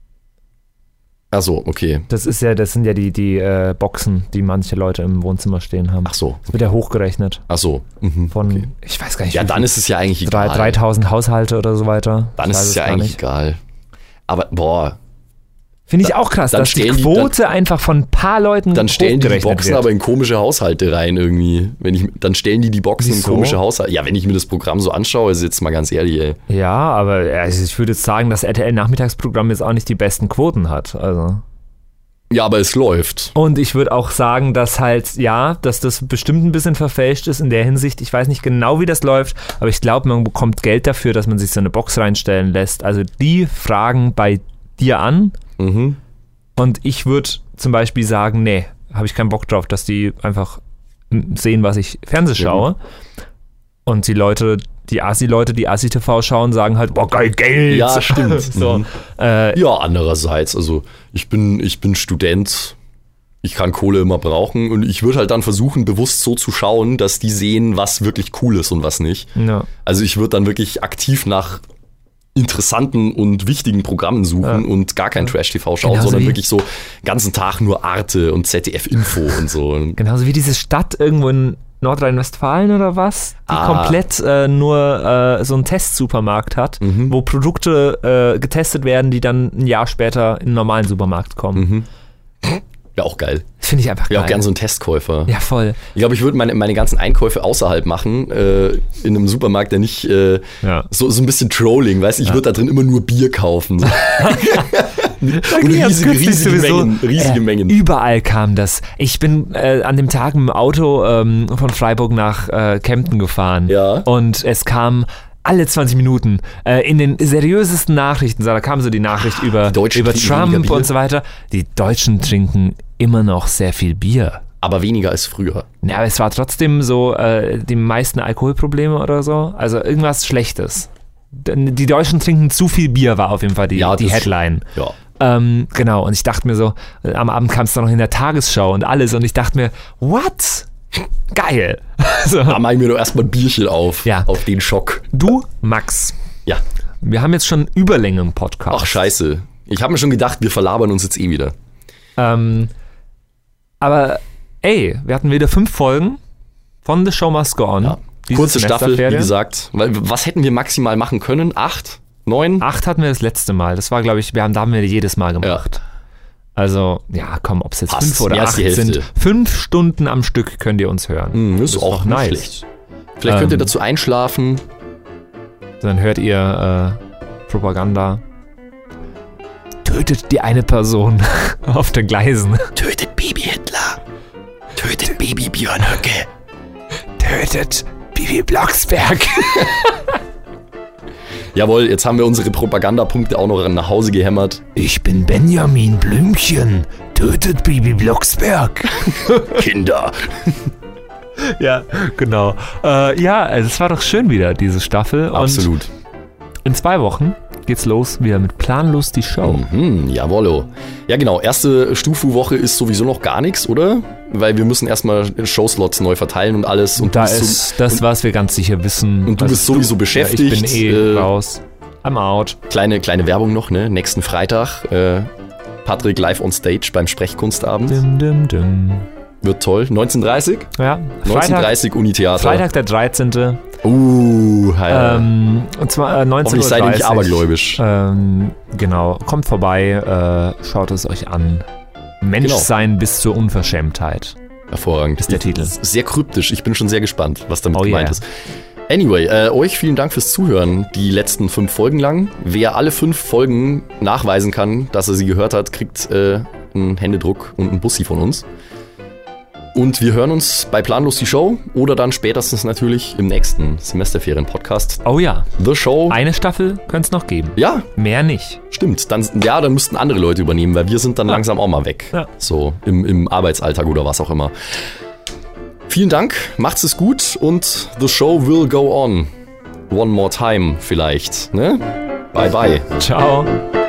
Ach so, okay. Das sind ja die Boxen, die manche Leute im Wohnzimmer stehen haben. Ach so. Das wird ja hochgerechnet. Ach so. Von, okay. Ich weiß gar nicht. Ja, dann ist es ja eigentlich egal. 3000 Haushalte oder so weiter. Dann ist es ja eigentlich egal. Aber, boah. Finde ich auch krass, dass die Quote einfach von ein paar Leuten dann stellen die Boxen wird. aber in komische Haushalte rein irgendwie. Dann stellen die Boxen in komische Haushalte. Ja, wenn ich mir das Programm so anschaue, ist jetzt mal ganz ehrlich, ey. Ja, aber ich würde jetzt sagen, dass RTL-Nachmittagsprogramm jetzt auch nicht die besten Quoten hat. Also. Ja, aber es läuft. Und ich würde auch sagen, dass dass das bestimmt ein bisschen verfälscht ist in der Hinsicht. Ich weiß nicht genau, wie das läuft, aber ich glaube, man bekommt Geld dafür, dass man sich so eine Box reinstellen lässt. Also die fragen bei dir an. Mhm. Und ich würde zum Beispiel sagen, nee, habe ich keinen Bock drauf, dass die einfach sehen, was ich Fernseh schaue. Und die Leute, die Assi-TV schauen, sagen halt, boah, geil, Geld. Ja, stimmt. So, ja, andererseits, also ich bin Student, ich kann Kohle immer brauchen und ich würde halt dann versuchen, bewusst so zu schauen, dass die sehen, was wirklich cool ist und was nicht. Ja. Also ich würde dann wirklich aktiv nach interessanten und wichtigen Programmen suchen und gar kein Trash-TV schauen, Genauso sondern wie wirklich so den ganzen Tag nur Arte und ZDF-Info und so. Genauso wie diese Stadt irgendwo in Nordrhein-Westfalen oder was, die komplett nur so einen Testsupermarkt hat, wo Produkte getestet werden, die dann ein Jahr später in einen normalen Supermarkt kommen. Ja, auch geil. Finde ich einfach geil. Ja, auch gern so ein Testkäufer. Ja, voll. Ich glaube, ich würde meine ganzen Einkäufe außerhalb machen, in einem Supermarkt, der nicht so ein bisschen Trolling, weißt du, ich würde da drin immer nur Bier kaufen. So. Und riesige Mengen. Überall kam das. Ich bin an dem Tag mit dem Auto von Freiburg nach Kempten gefahren. Ja. Und es kam alle 20 Minuten in den seriösesten Nachrichten, da kam so die Nachricht über Trump und so weiter. Die Deutschen trinken immer noch sehr viel Bier. Aber weniger als früher. Ja, aber es war trotzdem so die meisten Alkoholprobleme oder so. Also irgendwas Schlechtes. Die Deutschen trinken zu viel Bier, war auf jeden Fall die Headline. Ja. Genau, und ich dachte mir so, am Abend kam es dann noch in der Tagesschau und alles und ich dachte mir, what? Geil. So. Da mache ich mir doch erstmal ein Bierchen auf den Schock. Du, Max. Ja. Wir haben jetzt schon Überlänge im Podcast. Ach, scheiße. Ich habe mir schon gedacht, wir verlabern uns jetzt eh wieder. Aber, wir hatten wieder 5 Folgen von The Show Must Go On. Ja. Kurze Staffel, wie gesagt. Weil, was hätten wir maximal machen können? 8? 9? 8 hatten wir das letzte Mal. Das war, glaube ich, da haben wir jedes Mal gemacht. Ja. Also, ja, komm, ob es jetzt 5 oder 8 sind. 5 Stunden am Stück könnt ihr uns hören. Das ist auch nice. Schlecht. Vielleicht könnt ihr dazu einschlafen. Dann hört ihr Propaganda. Tötet die eine Person auf den Gleisen. Tötet Baby Hitler. Tötet Baby Björn Höcke. Tötet Bibi Blocksberg. Jawohl, jetzt haben wir unsere Propagandapunkte auch noch nach Hause gehämmert. Ich bin Benjamin Blümchen. Tötet Bibi Blocksberg. Kinder. Ja, genau. Also es war doch schön wieder, diese Staffel. Absolut. Und in 2 Wochen geht's los wieder mit Planlos die Show. Jawollo. Ja genau, erste Stufu-Woche ist sowieso noch gar nichts, oder? Weil wir müssen erstmal Showslots neu verteilen und alles. Und da ist das, was wir ganz sicher wissen. Und du bist sowieso beschäftigt. Ja, ich bin raus. I'm out. Kleine Werbung noch, ne? Nächsten Freitag, Patrick live on stage beim Sprechkunstabend. Wird toll. 19:30? Ja. 19:30 Uni-Theater. Freitag der 13. Ja. Und zwar 19:30 Uhr. Hoffentlich seid ihr nicht abergläubisch. Genau. Kommt vorbei, schaut es euch an. Menschsein bis zur Unverschämtheit. Hervorragend. Ist der Titel. Sehr kryptisch. Ich bin schon sehr gespannt, was damit gemeint ist. Anyway, euch vielen Dank fürs Zuhören. Die letzten 5 Folgen lang. Wer alle 5 Folgen nachweisen kann, dass er sie gehört hat, kriegt einen Händedruck und einen Bussi von uns. Und wir hören uns bei Planlos die Show oder dann spätestens natürlich im nächsten Semesterferien-Podcast. Oh ja. The Show. Eine Staffel könnte es noch geben. Ja. Mehr nicht. Stimmt. Dann müssten andere Leute übernehmen, weil wir sind dann langsam auch mal weg. Ja. So im Arbeitsalltag oder was auch immer. Vielen Dank, macht's es gut und The Show will go on. One more time vielleicht. Ne? Bye bye. Ciao.